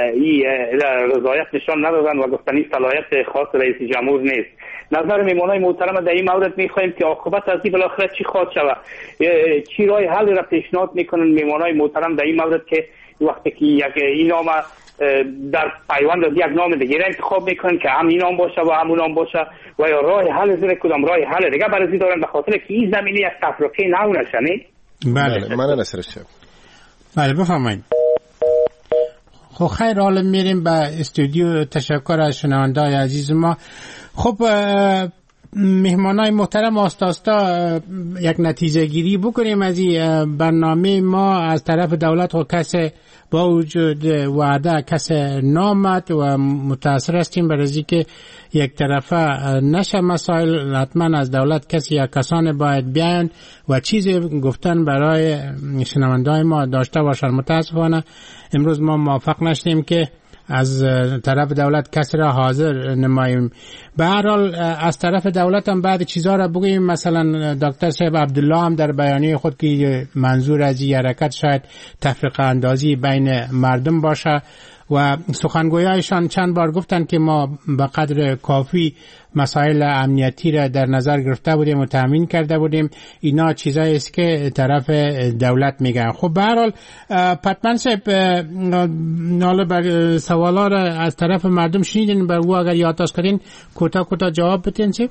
N: رضایت نشان ندادن و گفتن این صلاحیت خاص رئیس جمهور نیست. نظر میهمانای محترم در این مورد میخواهیم که عاقبت از این بالاخره چی خواهد شود، چی راه حل را پیشنهاد میکنن میهمانای محترم در این مورد که وقتی که یک این نام در پیوند از یک نام دیگه انتخاب میکنن که هم این نام باشه و همون نام باشه، و یا راه حل زیر کدام راه حل دیگه برای دارن، به خاطر که این زمینی از تفرقه نو نشنه.
F: بله من نصرش.
A: بله بفرمایید. خب خیر، حالا میریم به استودیو. تشکر از شنونده‌های عزیز ما. خب مهمانای محترم، آستا یک نتیجه گیری بکنیم از این برنامه ما. از طرف دولت و کس با وجود وعده کس نامد و متاثر هستیم برای که یک طرفه نشه مسائل. حتما از دولت کسی یا کسان باید بیان و چیزی گفتن برای شنونده‌های ما داشته باشن. متاسفانه امروز ما موفق نشدیم که از طرف دولت کسی را حاضر نماییم. به هر حال از طرف دولت هم بعد چیزها را بگوییم. مثلا دکتر صاحب عبدالله هم در بیانیه خود که منظور از این حرکت شاید تفرقه اندازی بین مردم باشه و سخنگویایشان چند بار گفتن که ما به قدر کافی مسائل امنیتی را در نظر گرفته بودیم و تامین کرده بودیم. اینا چیزایی است که طرف دولت میگن. خب به هر حال پتمن صاحب، حالا بر سوالا را از طرف مردم شنیدین، بر او اگر یادداشت کردین کوتاه جواب بدین صاحب.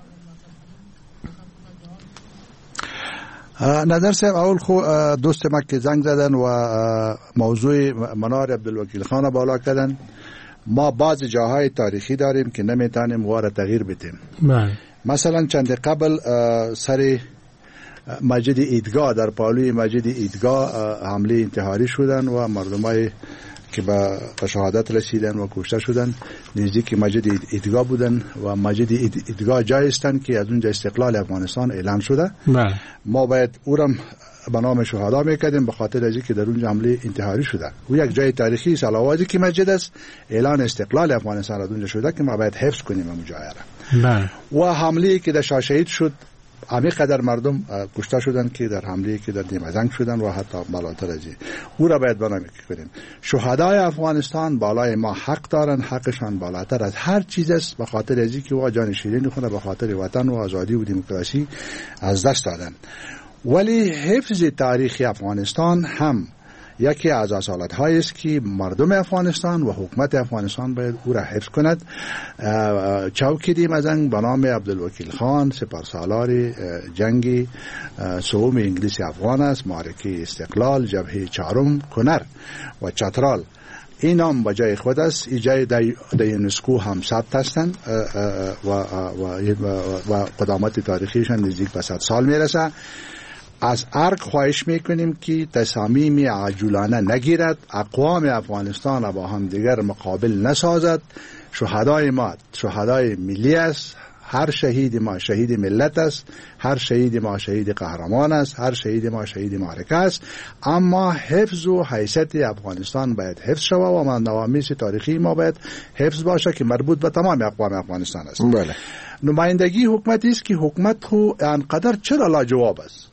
I: نظر صاحب، اول خو دوست ما که زنگ زدن و موضوع منار عبدالوکیل خان بالا کردن. ما بعض جاهای تاریخی داریم که نمیتونیم واره تغییر بدیم. مثلا چند قبل سر مسجد ایدگاه، در پالوی مسجد ایدگاه حمله انتحاری شدن و مردمای که به شهادت رسیدن و کشته شدن نزدیک مسجد ایدگاه بودن و مسجد ایدگاه جایی هستند که از اونجا استقلال افغانستان اعلان شده. ما باید اورم به نام شهدا میکردیم به خاطر از اینکه در اونجا حمله انتحاری شده. او یک جای تاریخی است، علاوه که مسجد است، اعلان استقلال افغانستان از اونجا شده که ما باید حفظ کنیم اون جای را. و حمله که در شهید شد، همه قدر مردم کشته شدن که در حمله که در دیمزنگ شدن و حتی بالاتر از این، او را باید برنامه کنیم. شهدای افغانستان بالای ما حق دارن، حقشان بالاتر از هر چیز است، به خاطر از اینکه او جان شیرین خود به خاطر وطن و آزادی و دموکراسی از دست دادن. ولی حفظ تاریخ افغانستان هم یکی از اصالت‌هایی است که مردم افغانستان و حکومت افغانستان باید او را حفظ کند. چوک دیمزنگ به نام عبدالوکیل خان سپرسالار جنگ سوم انگلیس افغان است، معرکه استقلال، جبهه چهارم، کنر و چترال. این نام به جای خود است. این جای در یونسکو هم ثبت هستند و قدامت تاریخیشان نزدیک به 100 سال میرسه. از ارگ خواهش میکنیم که تصامیم عاجلانه نگیرد، اقوام افغانستان با هم دیگر مقابل نسازد. شهدای ما شهدای ملی است، هر شهید ما شهید ملت است، هر شهید ما شهید قهرمان است، هر شهید ما شهید معرکه است. اما حفظ و حیثیت افغانستان باید حفظ شود و نوامیس تاریخی ما باید حفظ باشه که مربوط به تمام اقوام افغانستان است.
F: بله.
I: نمایندگی حکومتی است که حکومت خو انقدر چرا لاجواب است.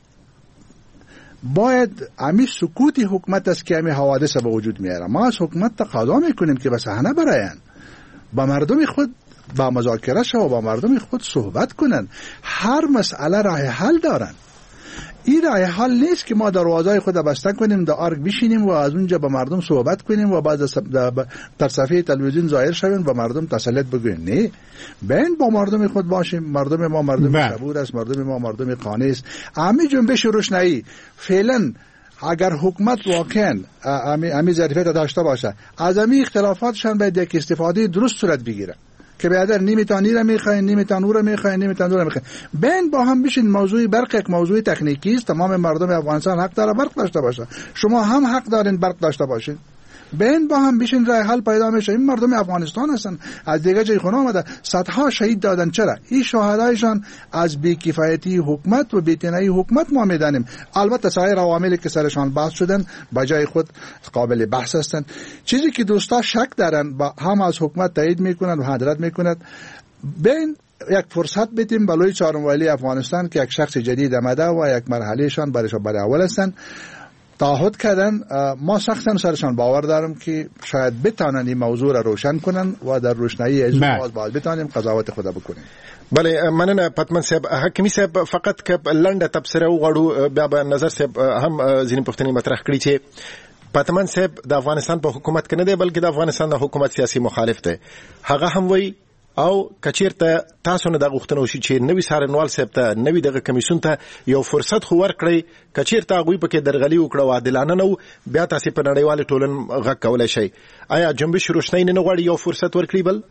I: باید امی سکوتی حکومت است که امی حوادث به وجود میاره. ما از حکومت تقاضا میکنیم که به صحنه براین، با مردم خود با مذاکره شو، با مردم خود صحبت کنن. هر مسئله راه حل دارن. این راه حل نیست که ما دروازه خود بسته کنیم، در ارگ بشینیم و از اونجا با مردم صحبت کنیم و بعد در صفحه تلویزیون ظاهر شویم و مردم تسلیت بگوین. نه، بین با مردم خود باشیم. مردم ما مردم صبور است، مردم ما مردم قانع است. امی جنبش روشنایی فعلا اگر حکومت واقعا امی ظرفیت داشته باشه، از امی اختلافاتشان باید یک استفاده درست صورت بگیره که بیادر نیمیتانی را میخواین، نیمیتان او را میخواین، نیمیتان او را میخواین. بین با هم بشین. موضوع برق یک موضوع تکنیکی است. تمام مردم افغانستان حق داره برق داشته باشه. شما هم حق دارین برق داشته باشین. بین با هم بشین راه حل پیدا میشه. این مردم افغانستان هستن، از دیگه جای خونه آمده، صدها شهید دادن. چرا؟ این شهدایشان از بی‌کفایتی حکومت و بی‌اعتنایی حکومت ما میدانیم. البته سایر عواملی که سرشان بحث شدن با جای خود قابل بحث هستند. چیزی که دوستا شک دارن هم از حکومت تایید میکنن و حضرت میکنن. بین یک فرصت بدیم بلوی چهارموالی افغانستان که یک شخص جدید آمده و یک مرحلهشان برای اول هستند. تعهد کردن. ما شخصا سرشان باور دارم که شاید بتانن این موضوع را روشن کنن و در روشنایی از باز بتانیم قضاوت خود بکنیم.
F: بله، مننه پتمن صاحب. حکیمی صاحب فقط که لنډه تبصره وغواړو، بیا به نظر صاحب هم ځینې پوښتنې مطرح کړي چې پتمن صاحب د افغانستان په حکومت کې نه دی بلکې د افغانستان د حکومت سیاسي مخالف دی. هغه هم وایي او کچیرته تاسو نه د غوښتنه وشي چې نوی څارنوال صاحب ته نوی دغه کمیسیون ته یو فرصت خو ورکړئ، کچیرته هغوی پکې درغلي وکړه او عادلانه نه و، بیا تاسې په نړیوالې ټولنې غږ کولی شئ. آیا جنبش روشنایی نه غواړي یو فرصت ورکړي؟ بل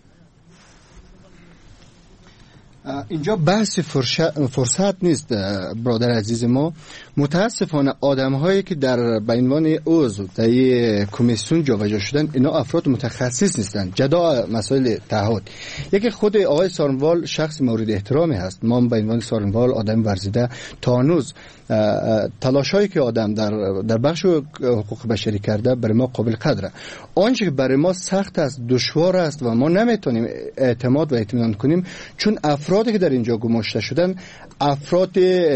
H: اینجا بحث فرصت نیست برادر عزیز ما. متاسفانه آدم هایی که در به عنوان عضو در این کمیسیون جابجا شدن اینا افراد متخصص نیستن. جدا مسائل تعهد، یکی خود آقای سارنوال شخص مورد احترامی هست. ما به عنوان سارنوال آدم ورزیده تا هنوز تلاشایی که آدم در بخش حقوق بشری کرده برای ما قابل قدره. آنچه که برای ما سخت است، دشوار است و ما نمیتونیم اعتماد و اطمینان کنیم چون افرادی که در اینجا گماشته شدن افراد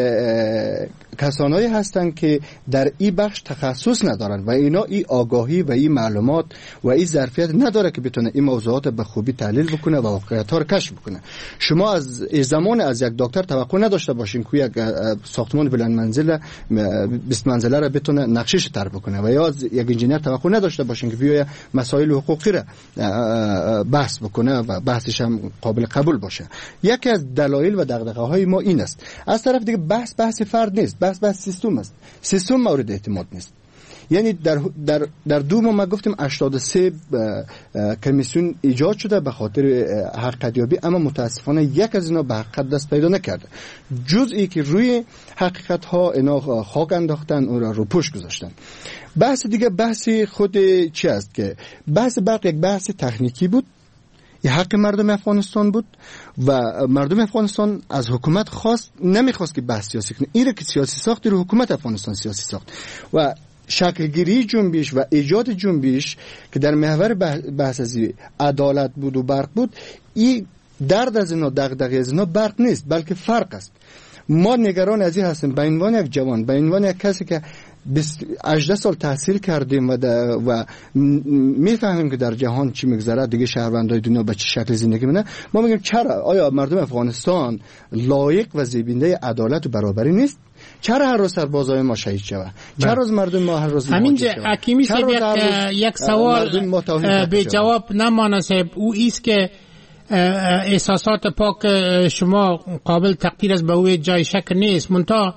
H: کسانایی هستند که در این بخش تخصص ندارن و اینا این آگاهی و این معلومات و این ظرفیت نداره که بتونه این موضوعات به خوبی تحلیل بکنه و واقعیت‌ها رو کشف بکنه. شما از زمان از یک دکتر توقع نداشته باشین که یک ساختمان بلند منزل 20 منزله را بتونه نقشه‌اش طرح بکنه و یا از یک انجینر توقع نداشته باشین که بیاید مسائل حقوقی را بحث بکنه و بحثش هم قابل قبول باشه. یکی از دلایل و دغدغه‌های ما این است. از طرف دیگه بحث فرد نیست، بحث سیستم است. سیستم مورد اعتماد نیست. یعنی در دو ما گفتیم 83 کمیسیون ایجاد شده به خاطر حقیقتیابی، اما متاسفانه یک از اینا به حقیقت دست پیدا نکرده. جزئی که روی حقیقت ها اینا خاک انداختن، اون را رو پشت گذاشتن. بحث دیگه بحث خود چی است که بحث برق یک بحث تکنیکی بود، یه حق مردم افغانستان بود و مردم افغانستان از حکومت نمیخواست که بحث سیاسی کنه. این را که سیاسی ساخت رو حکومت افغانستان سیاسی ساخت و شکلگیری جنبش و ایجاد جنبش که در محور بحث از عدالت بود و برق بود، این درد از اینا، دغدغه از اینا برق نیست بلکه فرق است. ما نگران از این هستیم به عنوان یک جوان، به عنوان یک کسی که 18 سال تحصیل کردیم و میفهمیم که در جهان چی میگذره، دیگه شهروندای دنیا به چه شکل زندگی میکنن. ما میگیم چرا آیا مردم افغانستان لایق و زیبنده عدالت و برابری نیست؟ چرا هر روز سربازای ما شهید شوه؟ چرا روز مردم ما هر روز
A: همینجا حکیمی صاحب یک سوال به جواب نمانه صاحب، او ایست که احساسات پاک شما قابل تقدیر است، به او جای شک نیست، منتها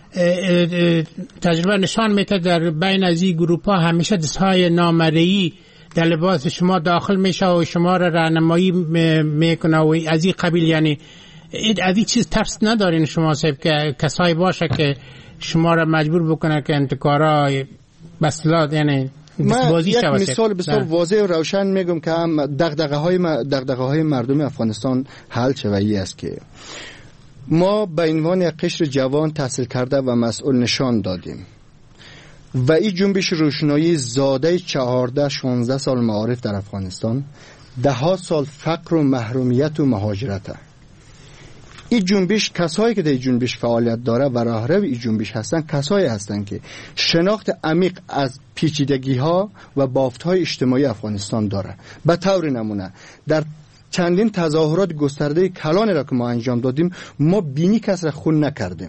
A: تجربه نشان میده در بین از این گروپ ها همیشه دستهای نامرئی در لباس شما داخل میشه و شما را راهنمایی میکنه و از این قبیل. یعنی از این چیز ترس ندارین شما صاحب که کسایی باشه که شما را مجبور بکنه که انتکارا بسلات یعنی
H: من یک مثال بسیار واضح و روشن میگم که هم دغدغه های مردم افغانستان حل شوی است که ما به عنوان یک قشر جوان تحصیل کرده و مسئول نشان دادیم و این جنبش روشنایی زاده 14-16 سال معارف در افغانستان، 10 سال فقر و محرومیت و مهاجرت. این جنبش، کسایی که در این جنبش فعالیت داره و راهرو این جنبش هستن، کسایی هستن که شناخت عمیق از پیچیدگی ها و بافت های اجتماعی افغانستان داره. به طور نمونه در چندین تظاهرات گسترده کلان را که ما انجام دادیم، ما بینی کس را خون نکردیم.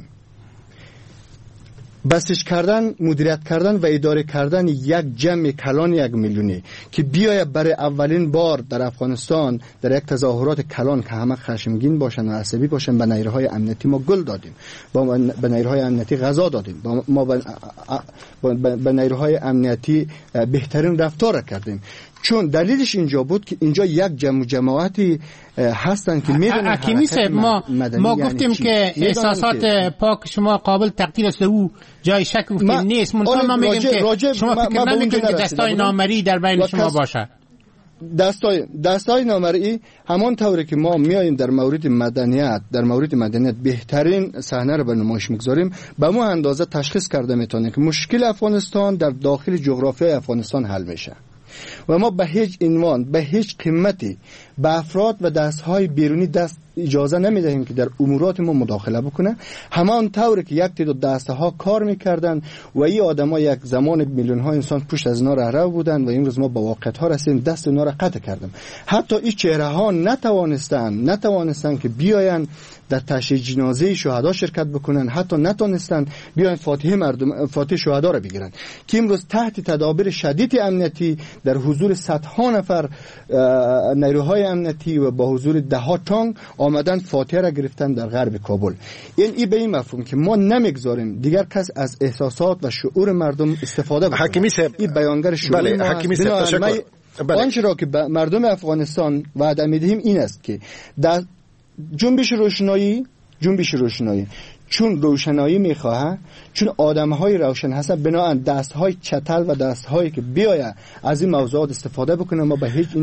H: بسیج کردن، مدیریت کردن و اداره کردن یک جمع کلان 1 میلیونی که بیاید برای اولین بار در افغانستان در یک تظاهرات کلان که همه خشمگین باشن و عصبی باشن، به نیروهای امنیتی ما گل دادیم، به نیروهای امنیتی غذا دادیم، ما به نیروهای امنیتی بهترین رفتار کردیم. چون دلیلش اینجا بود که اینجا یک جماعتی هستن که میدونن
A: حکیمی صاحب ما گفتیم یعنی که احساسات پاک شما قابل تقدیر است، او جای شک نیست. منطقه ما میگیم که شما فکر نمیکنید که دستای نامری در بین شما باشه.
H: دستای نامرئی همان طوری که ما میاییم در مورد مدنیت بهترین صحنه رو به نمایش میگذاریم، به مو اندازه تشخیص کرده میتونه که مشکل افغانستان در داخل جغرافیای افغانستان حل میشه و ما به هیچ عنوان به هیچ قیمتی به افراد و دستهای بیرونی اجازه نمیدهیم که در امورات ما مداخله بکنه. همان طوری که یک تعداد دسته‌ها کار میکردن و این آدم‌ها یک زمان میلیون ها انسان پشت از اینا راه بودن و امروز ما به واقعیت ها رسیدیم، دست اینا را قطع کردیم. حتی این چهره ها نتوانستن که بیاین در تشییع جنازه شهدا شرکت بکنن، حتی نتونستن بیاین فاتحه شهدا را بگیرن که امروز تحت تدابیر شدید امنیتی در حضور صدها نفر نیروهای امنیتی و با حضور 10 تانک آمدن فاتحه را گرفتن در غرب کابل. این به این مفهوم که ما نمیگذاریم دیگر کس از احساسات و شعور مردم استفاده بکنه.
F: حکیمی صاحب،
H: این بیانگر شعور
F: بله، حکیمی صاحب تشکر.
H: آنچه را که مردم افغانستان وعده میدهیم این است که در جنبش روشنایی چون روشنایی میخواه، چون آدمهای روشن هستن، بنابراین دستهای چتل و دستهایی که بیاید از این موضوعات استفاده بکنه ما به هیچ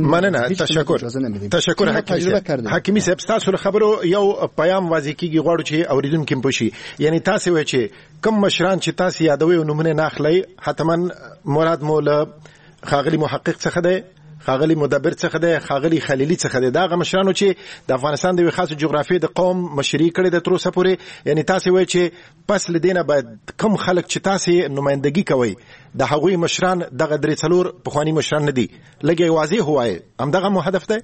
F: تشکر حکیمی صاحب. تاسو خبرو یو پیام واضح کیږي غواړو چې اوریدونکو پوښي، یعنی تاسو وایي چې کوم مشران چې تاسو یادوي او نمونه ناخلی، حتما مراد مول خاغلی محقق څخه ده، خاغلی مدبر څخه ده، خاغلی خلیلی څخه ده. دا مشرانو چې د افغانستان د یو خاص جغرافیې د قوم مشري کړي د تر اوسه پورې، یعنی تاسو وایي چې پس لدینه باید کوم خلک چې تاسو نمائندګي کوي د هغوی مشران دغه درې څلور پخوانی مشران نه دي، لږه واضح هوای هم دغه مو هدف ده.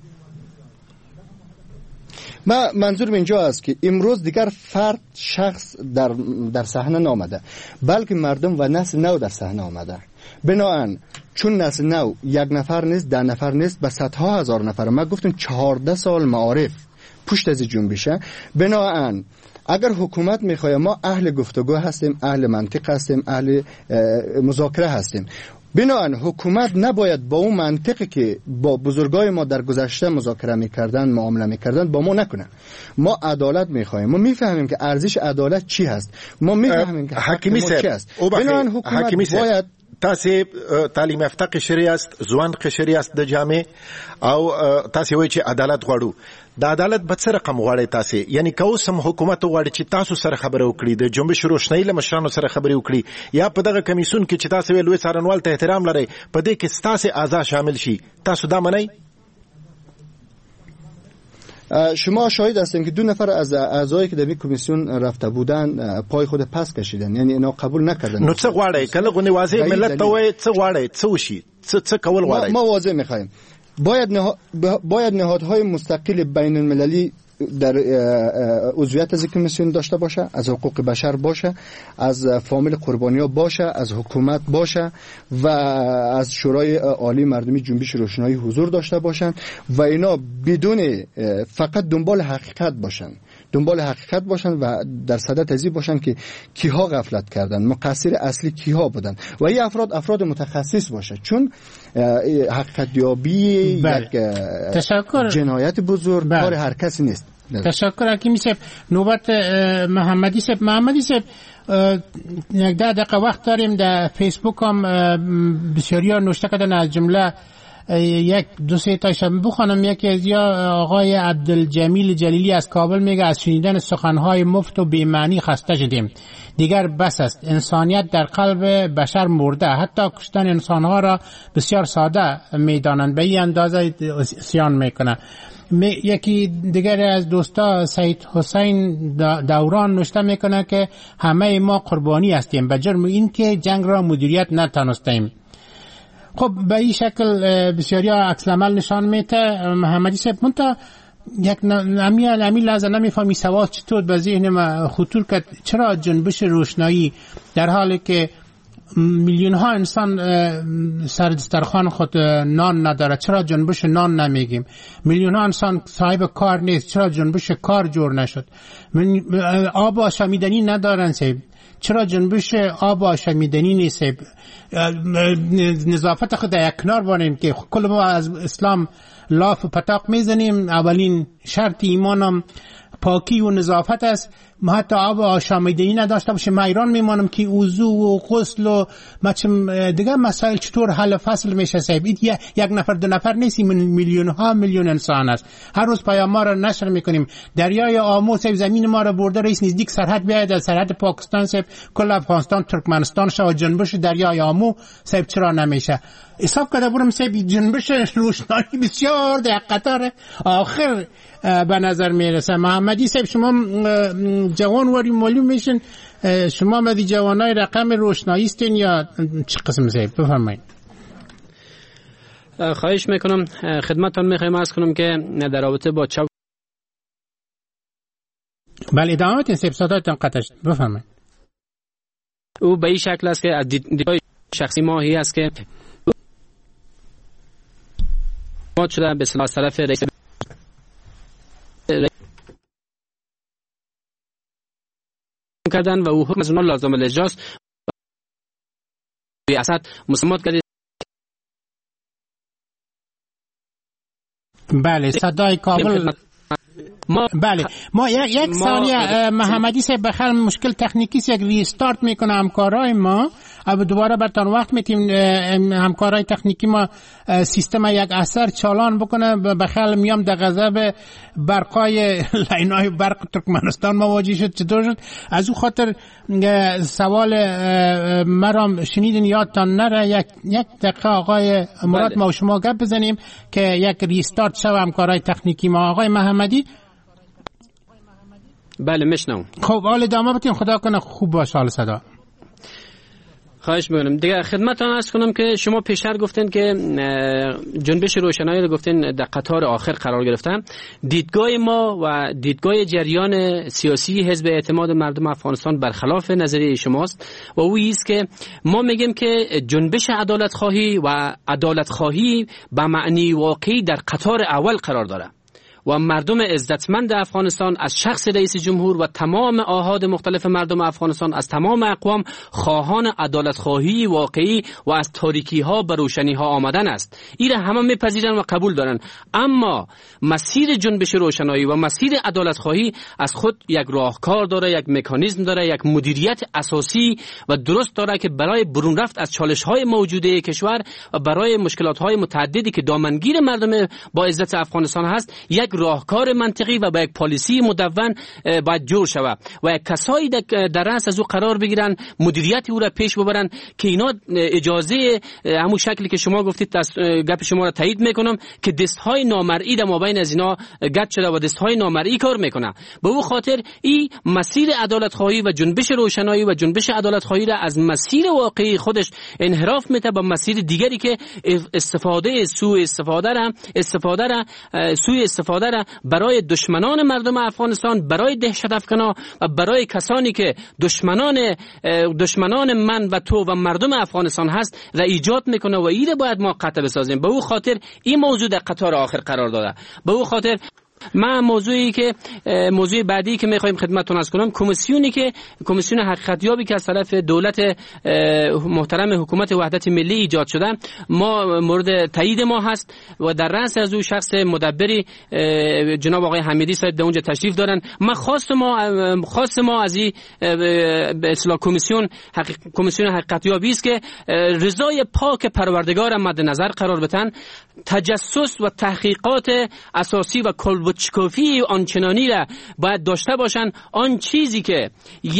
H: منظورم اینجا است که امروز دیگر فرد شخص در صحنه نامده، بلکه مردم و نسل نو در صحنه آمده. بنابراین چون نسل نو 1 نفر نیست، 10 نفر نیست، به صدها هزار نفر، ما گفتم 14 سال معارف پشت از جنبشه. بنابراین اگر حکومت میخواد، ما اهل گفتگو هستیم، اهل منطق هستیم، اهل مذاکره هستیم. بنابراین حکومت نباید با اون منطقی که با بزرگای ما در گذشته مذاکره میکردن، معامله میکردن، با ما نکنه. ما عدالت میخوایم، ما میفهمیم که ارزش عدالت چی هست، ما میفهمیم که حق ما چی است. بنابراین حکومت باید
F: تاسو تعلیم یافته قشری است، ځوان قشری است د جامع، او تاسو وایي چې عدالت غواړو. د عدالت به څه رقم غواړي تاسو؟ یعنی که اوس هم حکومت غواړي چې تاسو سره خبرې وکړي، د جنبش روشنایي له مشرانو سره خبرې وکړي، یا په دغه کمیسیون کې چې تاسو ویل لوی څارنوال ته احترام لرئ، په دې کې ستاسو اعضا شامل شي، تاسو دا منئ؟
H: شما شاهد هستین که 2 نفر از اعضایی که در این کمیسیون رفته بودن پای خود پس کشیدن، یعنی اینا قبول نکردن.
F: نو څه غواړي؟ کله غونې واضح ملت ته وایي څه غواړي، څه وشي، څه کول غواړي؟
H: ما واضح میخوایم باید نهادهای مستقل بین المللی در عضویت از کمیسیون داشته باشه، از حقوق بشر باشه، از فامیل قربانی‌ها باشه، از حکومت باشه و از شورای عالی مردمی جنبش روشنایی حضور داشته باشن و اینا بدون فقط دنبال حقیقت باشن و در صدد ازی باشن که کیها غفلت کردن، مقصر اصلی کیها بودن و این افراد متخصص باشه، چون حقیقت یابی یک جنایت بزرگ کار هر کسی نیست.
A: تشکر حکیمی صاحب. نوبت محمدی صاحب یک 10 دقیقه وقت داریم. در فیسبوک هم بسیاری ها نوشته کردن، از جمله یک دو سه تایش بخونم. یکی از آقای عبدالجمیل جلیلی از کابل میگه از شنیدن سخنهای مفت و بی‌معنی خسته شدیم، دیگر بس است. انسانیت در قلب بشر مرده، حتی کشتن انسانها را بسیار ساده میدانند، به این اندازه اسیان میکنه. یکی دیگر از دوستا سید حسین دوران نوشته میکنه که همه ما قربانی هستیم به جرم این که جنگ را مدیریت نتانستیم. خب به این شکل بسیاری ها عکس العمل نشان میده. محمدی صاحب منتها یک امی لحظه نمیفهمی سوال چطور به ذهن ما خطور کرد، چرا جنبش روشنایی در حالی که میلیون ها انسان سر دسترخوان خود نان نداره، چرا جنبش نان نمیگیم؟ میلیون ها انسان صاحب کار نیست، چرا جنبش کار جور نشد؟ آب آشامیدنی ندارن صاحب، چرا جنبش آب آشامیدنی نیست؟ نظافت خود یک کنار بانیم که کل ما از اسلام لاف و پتاق میزنیم. اولین شرط ایمانم پاکی و نظافت است. ما حتی آب آشامیدنی نداشته باشیم، ما ایران میمانم که وضو و غسل و دیگه مسائل چطور حل فصل میشه صاحب؟ یک نفر دو نفر نیستیم، میلیون ها میلیون انسان است. هر روز پیام ما را نشر میکنیم. دریای آمو صاحب زمین ما را برده، رئیس نزدیک سرحد بیاید، از سرحد پاکستان صاحب کل افغانستان ترکمنستان شو جنبش دریای آمو صاحب چرا نمیشه؟ حساب کرده برم صاحب جنبش روشنایی بسیار در قطار آخر به نظر میرسه. محمدی صاحب شما جوان واری معلوم میشن، شما مدی جوانای رقم روشنایی استین یا چه قسم صاحب؟ بفرمایید.
K: خواهش میکنم خدمتتان میخوایم عرض کنم که در رابطه با
A: بله ادامه بدین صاحب، صدایتان قطع شد. بفرمایید.
K: او به این شکل است که از دیدگاه شخصی ماهی است که ما شده به صلاح طرف رئیس کردن و او حکم از اونها لازم الاجراست. ریاست مسمات کرده.
A: بله صدای کابل. ما یک ثانیه محمدی صاحب بخیر مشکل تکنیکی است، یک ریستارت میکنه همکارای ما، اب دوباره براتون وقت میتیم همکارای تکنیکی ما سیستم یک اثر چالان بکنه. بخیر میام در غضب برقای لاینای برق ترکمنستان مواجه شد. چطور شد؟ از اون خاطر سوال مرام شنیدین یادتان نره. یک دقیقه آقای مراد ما و شما گپ بزنیم که یک ریستارت شو همکارای تکنیکی ما. آقای محمدی
K: بله میشنم.
A: خب حال ادامه بدین، خدا کنه خوب باشه حال صدا.
K: خواهش میکنم. دیگه خدمتتان عرض کنم که شما پیشتر گفتین که جنبش روشنایی رو گفتین در قطار آخر قرار گرفتن. دیدگاه ما و دیدگاه جریان سیاسی حزب اعتماد مردم افغانستان برخلاف نظریه شماست و او است که ما میگیم که جنبش عدالت خواهی و عدالت خواهی به معنی واقعی در قطار اول قرار داره و مردم عزتمند افغانستان از شخص رئیس جمهور و تمام آحاد مختلف مردم افغانستان از تمام اقوام خواهان عدالت خواهی واقعی و از تاریکی ها به روشنی ها آمدن است. این همه میپذیرن و قبول دارن، اما مسیر جنبش روشنایی و مسیر عدالت خواهی از خود یک راهکار داره، یک مکانیزم داره، یک مدیریت اساسی و درست داره که برای برون رفت از چالش های موجوده کشور و برای مشکلات های متعددی که دامنگیر مردم با عزت افغانستان هست یک راهکار منطقی و با یک پالیسی مدون باید جور شود و یک کسایی در رأس از او قرار بگیرن، مدیریت او را پیش ببرن که اینا اجازه همون شکلی که شما گفتید، گپ شما را تایید میکنم که دستهای نامرئی در مابین از اینا گت شده و دستهای نامرئی کار میکنه. به او خاطر این مسیر عدالت خواهی و جنبش روشنایی و جنبش عدالت خواهی را از مسیر واقعی خودش انحراف میده به مسیر دیگری که سوء استفاده را برای دشمنان مردم افغانستان، برای دهشت افکنا و برای کسانی که دشمنان من و تو و مردم افغانستان هست را ایجاد میکنه و این باید ما قطع بسازیم. به او خاطر این موضوع در قطار آخر قرار داده. به او خاطر موضوع بعدی که میخوایم خدمتتون عرض کنم، کمیسیون حقیقتیابی که از طرف دولت محترم حکومت وحدت ملی ایجاد شده، ما مورد تایید ما هست و در رأس از او شخص مدبری جناب آقای حمیدی صاحب در اونجا تشریف دارن. ما خواست ما از این به اصطلاح کمیسیون حقیقتیابی است که رضای پاک پروردگار مد نظر قرار بدن، تجسس و تحقیقات اساسی و کلبچکافی آنچنانی را باید داشته باشند. آن چیزی که 1%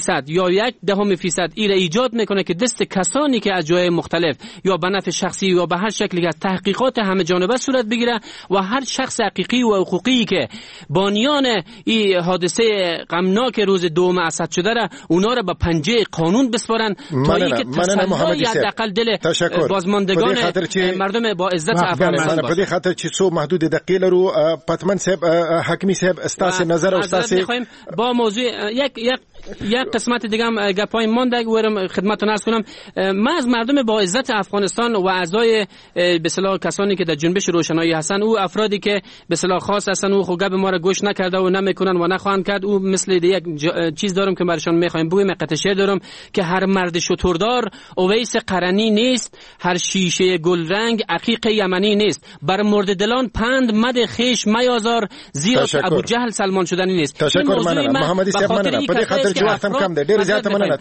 K: یا 0.1% ای را ایجاد میکنه که دست کسانی که از جای مختلف یا به نفع شخصی یا به هر شکلی از تحقیقات همه جانبه صورت بگیره و هر شخص حقیقی و حقوقی که بانیان این حادثه غمناک روز 2 اسد شده را اونا را به پنجه قانون بسپارن تا اینکه تسلای حداقل دل بازماندگان مردم با عزت افغانستان
F: باشه. په دې خاطر چې څو محدود دقیقې لرو، پتمن صاحب، حکیمی صاحب، استاسو نظر او استاسو
K: با موضوع یک قسمت دیگه هم گپای مونده ورم خدمتتون عرض کنم. من از مردم با عزت افغانستان و اعضای به اصطلاح کسانی که در جنبش روشنایی هستن، او افرادی که به اصطلاح خاص هستن، او گپ ما را گوش نکرده و نمیکنن و نخواهند کرد، او مثل یک چیز دارم که برشان میخوایم بگویم. قطعه شعر دارم که هر مرد شتردار اویس قرنی نیست، هر شیشه گلرنگ عقیق یمنی نیست، بر مرد دلان پند مد خیش میازار، زیرا ابو جهل سلمان شدنی نیست.
F: تشکر. مننه محمدی صاحب، مننه. په دې خاطر چې وختم کم دی، ډیر زیات مننه.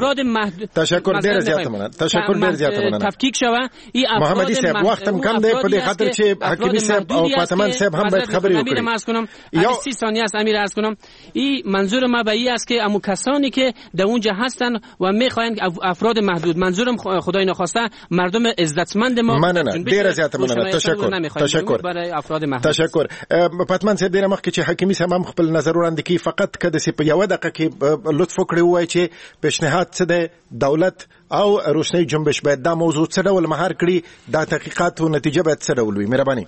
F: تشکر ډیر زیات مننه. تشکر ډیر زیات مننه.
K: تفکیک شوه ای افراد
F: محمدی صاحب، وختم کم دی، په دې خاطر چې حکیمی صاحب او پتمن صاحب هم باید خبرې وکړي.
K: یا 30 ثانیه است امیر عرض کنم. این منظور ما به این است که امو کسانی که در اونجا هستن و میخواین افراد محدود، منظورم خدای نخواسته مردم عزتمند ما،
F: مننه. ډیر زیات مننه. تشکر.
K: برای افراد محدود.
F: تشکر. پتمن صاحب، ډیر مخکې چې حکیمی صاحب هم خپل نظر وړاندې کړي، فقط کده سي په یو دقیقه کې لطف وکړئ وای چې پیشنهاد څه دی، دولت او روشنی جنبش باید دا موضوع څه ډول مهار کړي، دا تحقیقات او نتیجه باید څه ډول وي. مهرباني.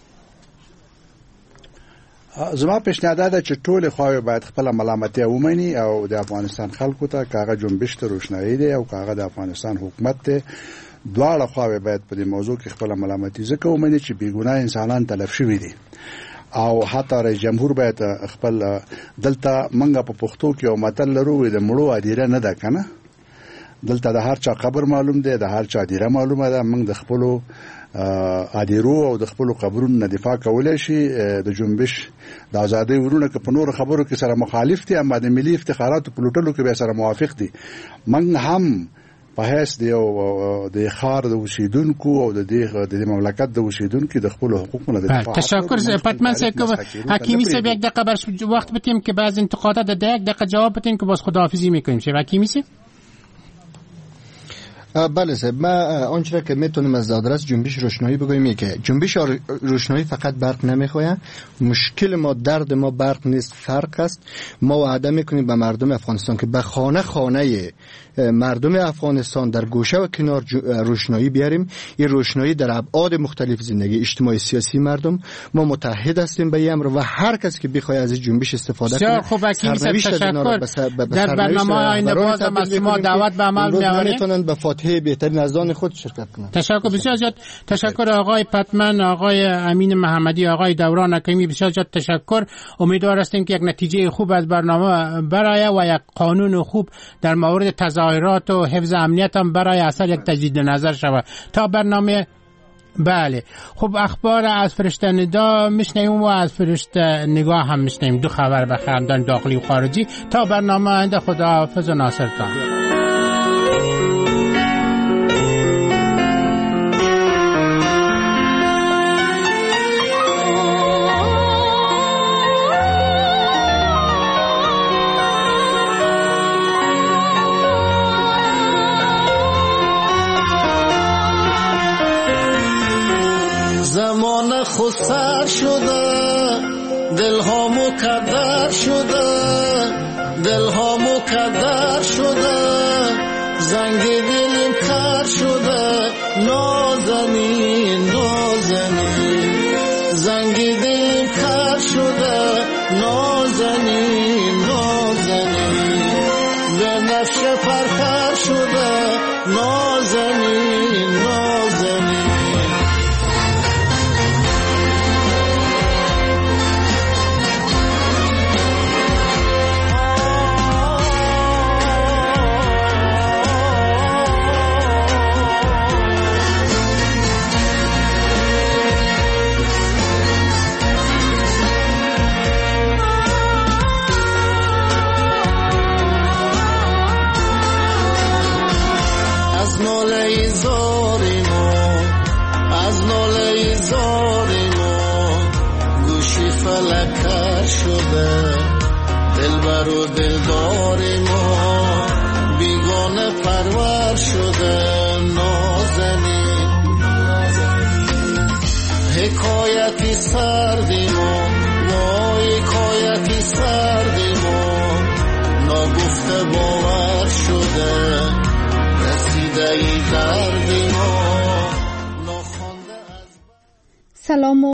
I: زما پیشنهاد ده چې ټول خواوې باید خپل ملامتي ومني او د افغانستان خلکو ته کاغه جنبش ته روشنايي دی او کاغه د افغانستان حکومت ته دواړه خواوې باید په دې موضوع کې خپل ملامتي ځکه ومني چې بیګناه انسانان تلف شوي دي او حتی رئیس جمهور باید خپل دلته منګه په پښتو کې او متل لرو د مړو ادیره نه ده کنه، دلته د هر چا قبر معلوم دی، د هر چا ادیره معلومه ده. موږ د خپل ادیرو او د خپل قبرونو نه دفاع کولای شي. د جنبش د ازادۍ ورونه که په نور خبرو کې سره مخالف دي، اما د ملي افتخاراتو په لوټلو کې به سره موافق دي. موږ هم په هیڅ د خار د اوسیدونکو او د مملکت د اوسیدونکو د خپل حقوقو نه دفاع.
A: تشکر. پتمن صاحب، حکیمی صاحب یک دقیقه برش وقت بدیم که بعض انتقادات در یک دقیقه جواب بدین که باز خداحافظی میکنیم. چه حکیمی صاحب؟
H: بله صاحب، ما آنچه که میتونم از آدرس جنبش روشنایی بگویم که جنبش روشنایی فقط برق نمیخواه. مشکل ما، درد ما برق نیست، فرق است. ما وعده میکنیم به مردم افغانستان که به خانه خانه مردم افغانستان در گوشه و کنار روشنایی بیاریم. این روشنایی در ابعاد مختلف زندگی اجتماعی سیاسی مردم، ما متحد هستیم به این امر و هر کسی که بخواد از این جنبش استفاده کنه.
A: خوب حکیم صاحب، تشکر. در برنامه آینده باز هم از شما دعوت به عمل میاریم.
H: به فاتحه بهترین از آن خود شرکت کنند.
A: تشکر بسیار زیاد. تشکر آقای پتمن، آقای امین محمدی، آقای دوران حکیمی، بسیار زیاد تشکر. امیدوار هستیم که یک نتیجه خوب از برنامه برای و یک قانون خوب در مورد تظاهرات و حفظ امنیت هم برای اثر یک تجدید نظر شود. تا برنامه بله. خب اخبار از فرشته ندا میشنیم و از فرشته نگاه هم میشنیم، دو خبر به خاندان داخلی و خارجی. تا برنامه آینده، خداحافظ و ناصرتان.
O: زمان خود سر شده، دل ها مکدر شده، دل ها مکدر شده، زنگ دلم کر شده، نازنین نازنین، زنگ دلم کر شده، نازنین نازنین، به نفش پرکر شده، نازنین نازنین. خبر شده دلبر و دلدار ما بیگانه پرور شده نازنین حکایتی سردی ما وای حکایتی سردی ما نگفته باور شده رسیده ای دردی ما.
P: سلام و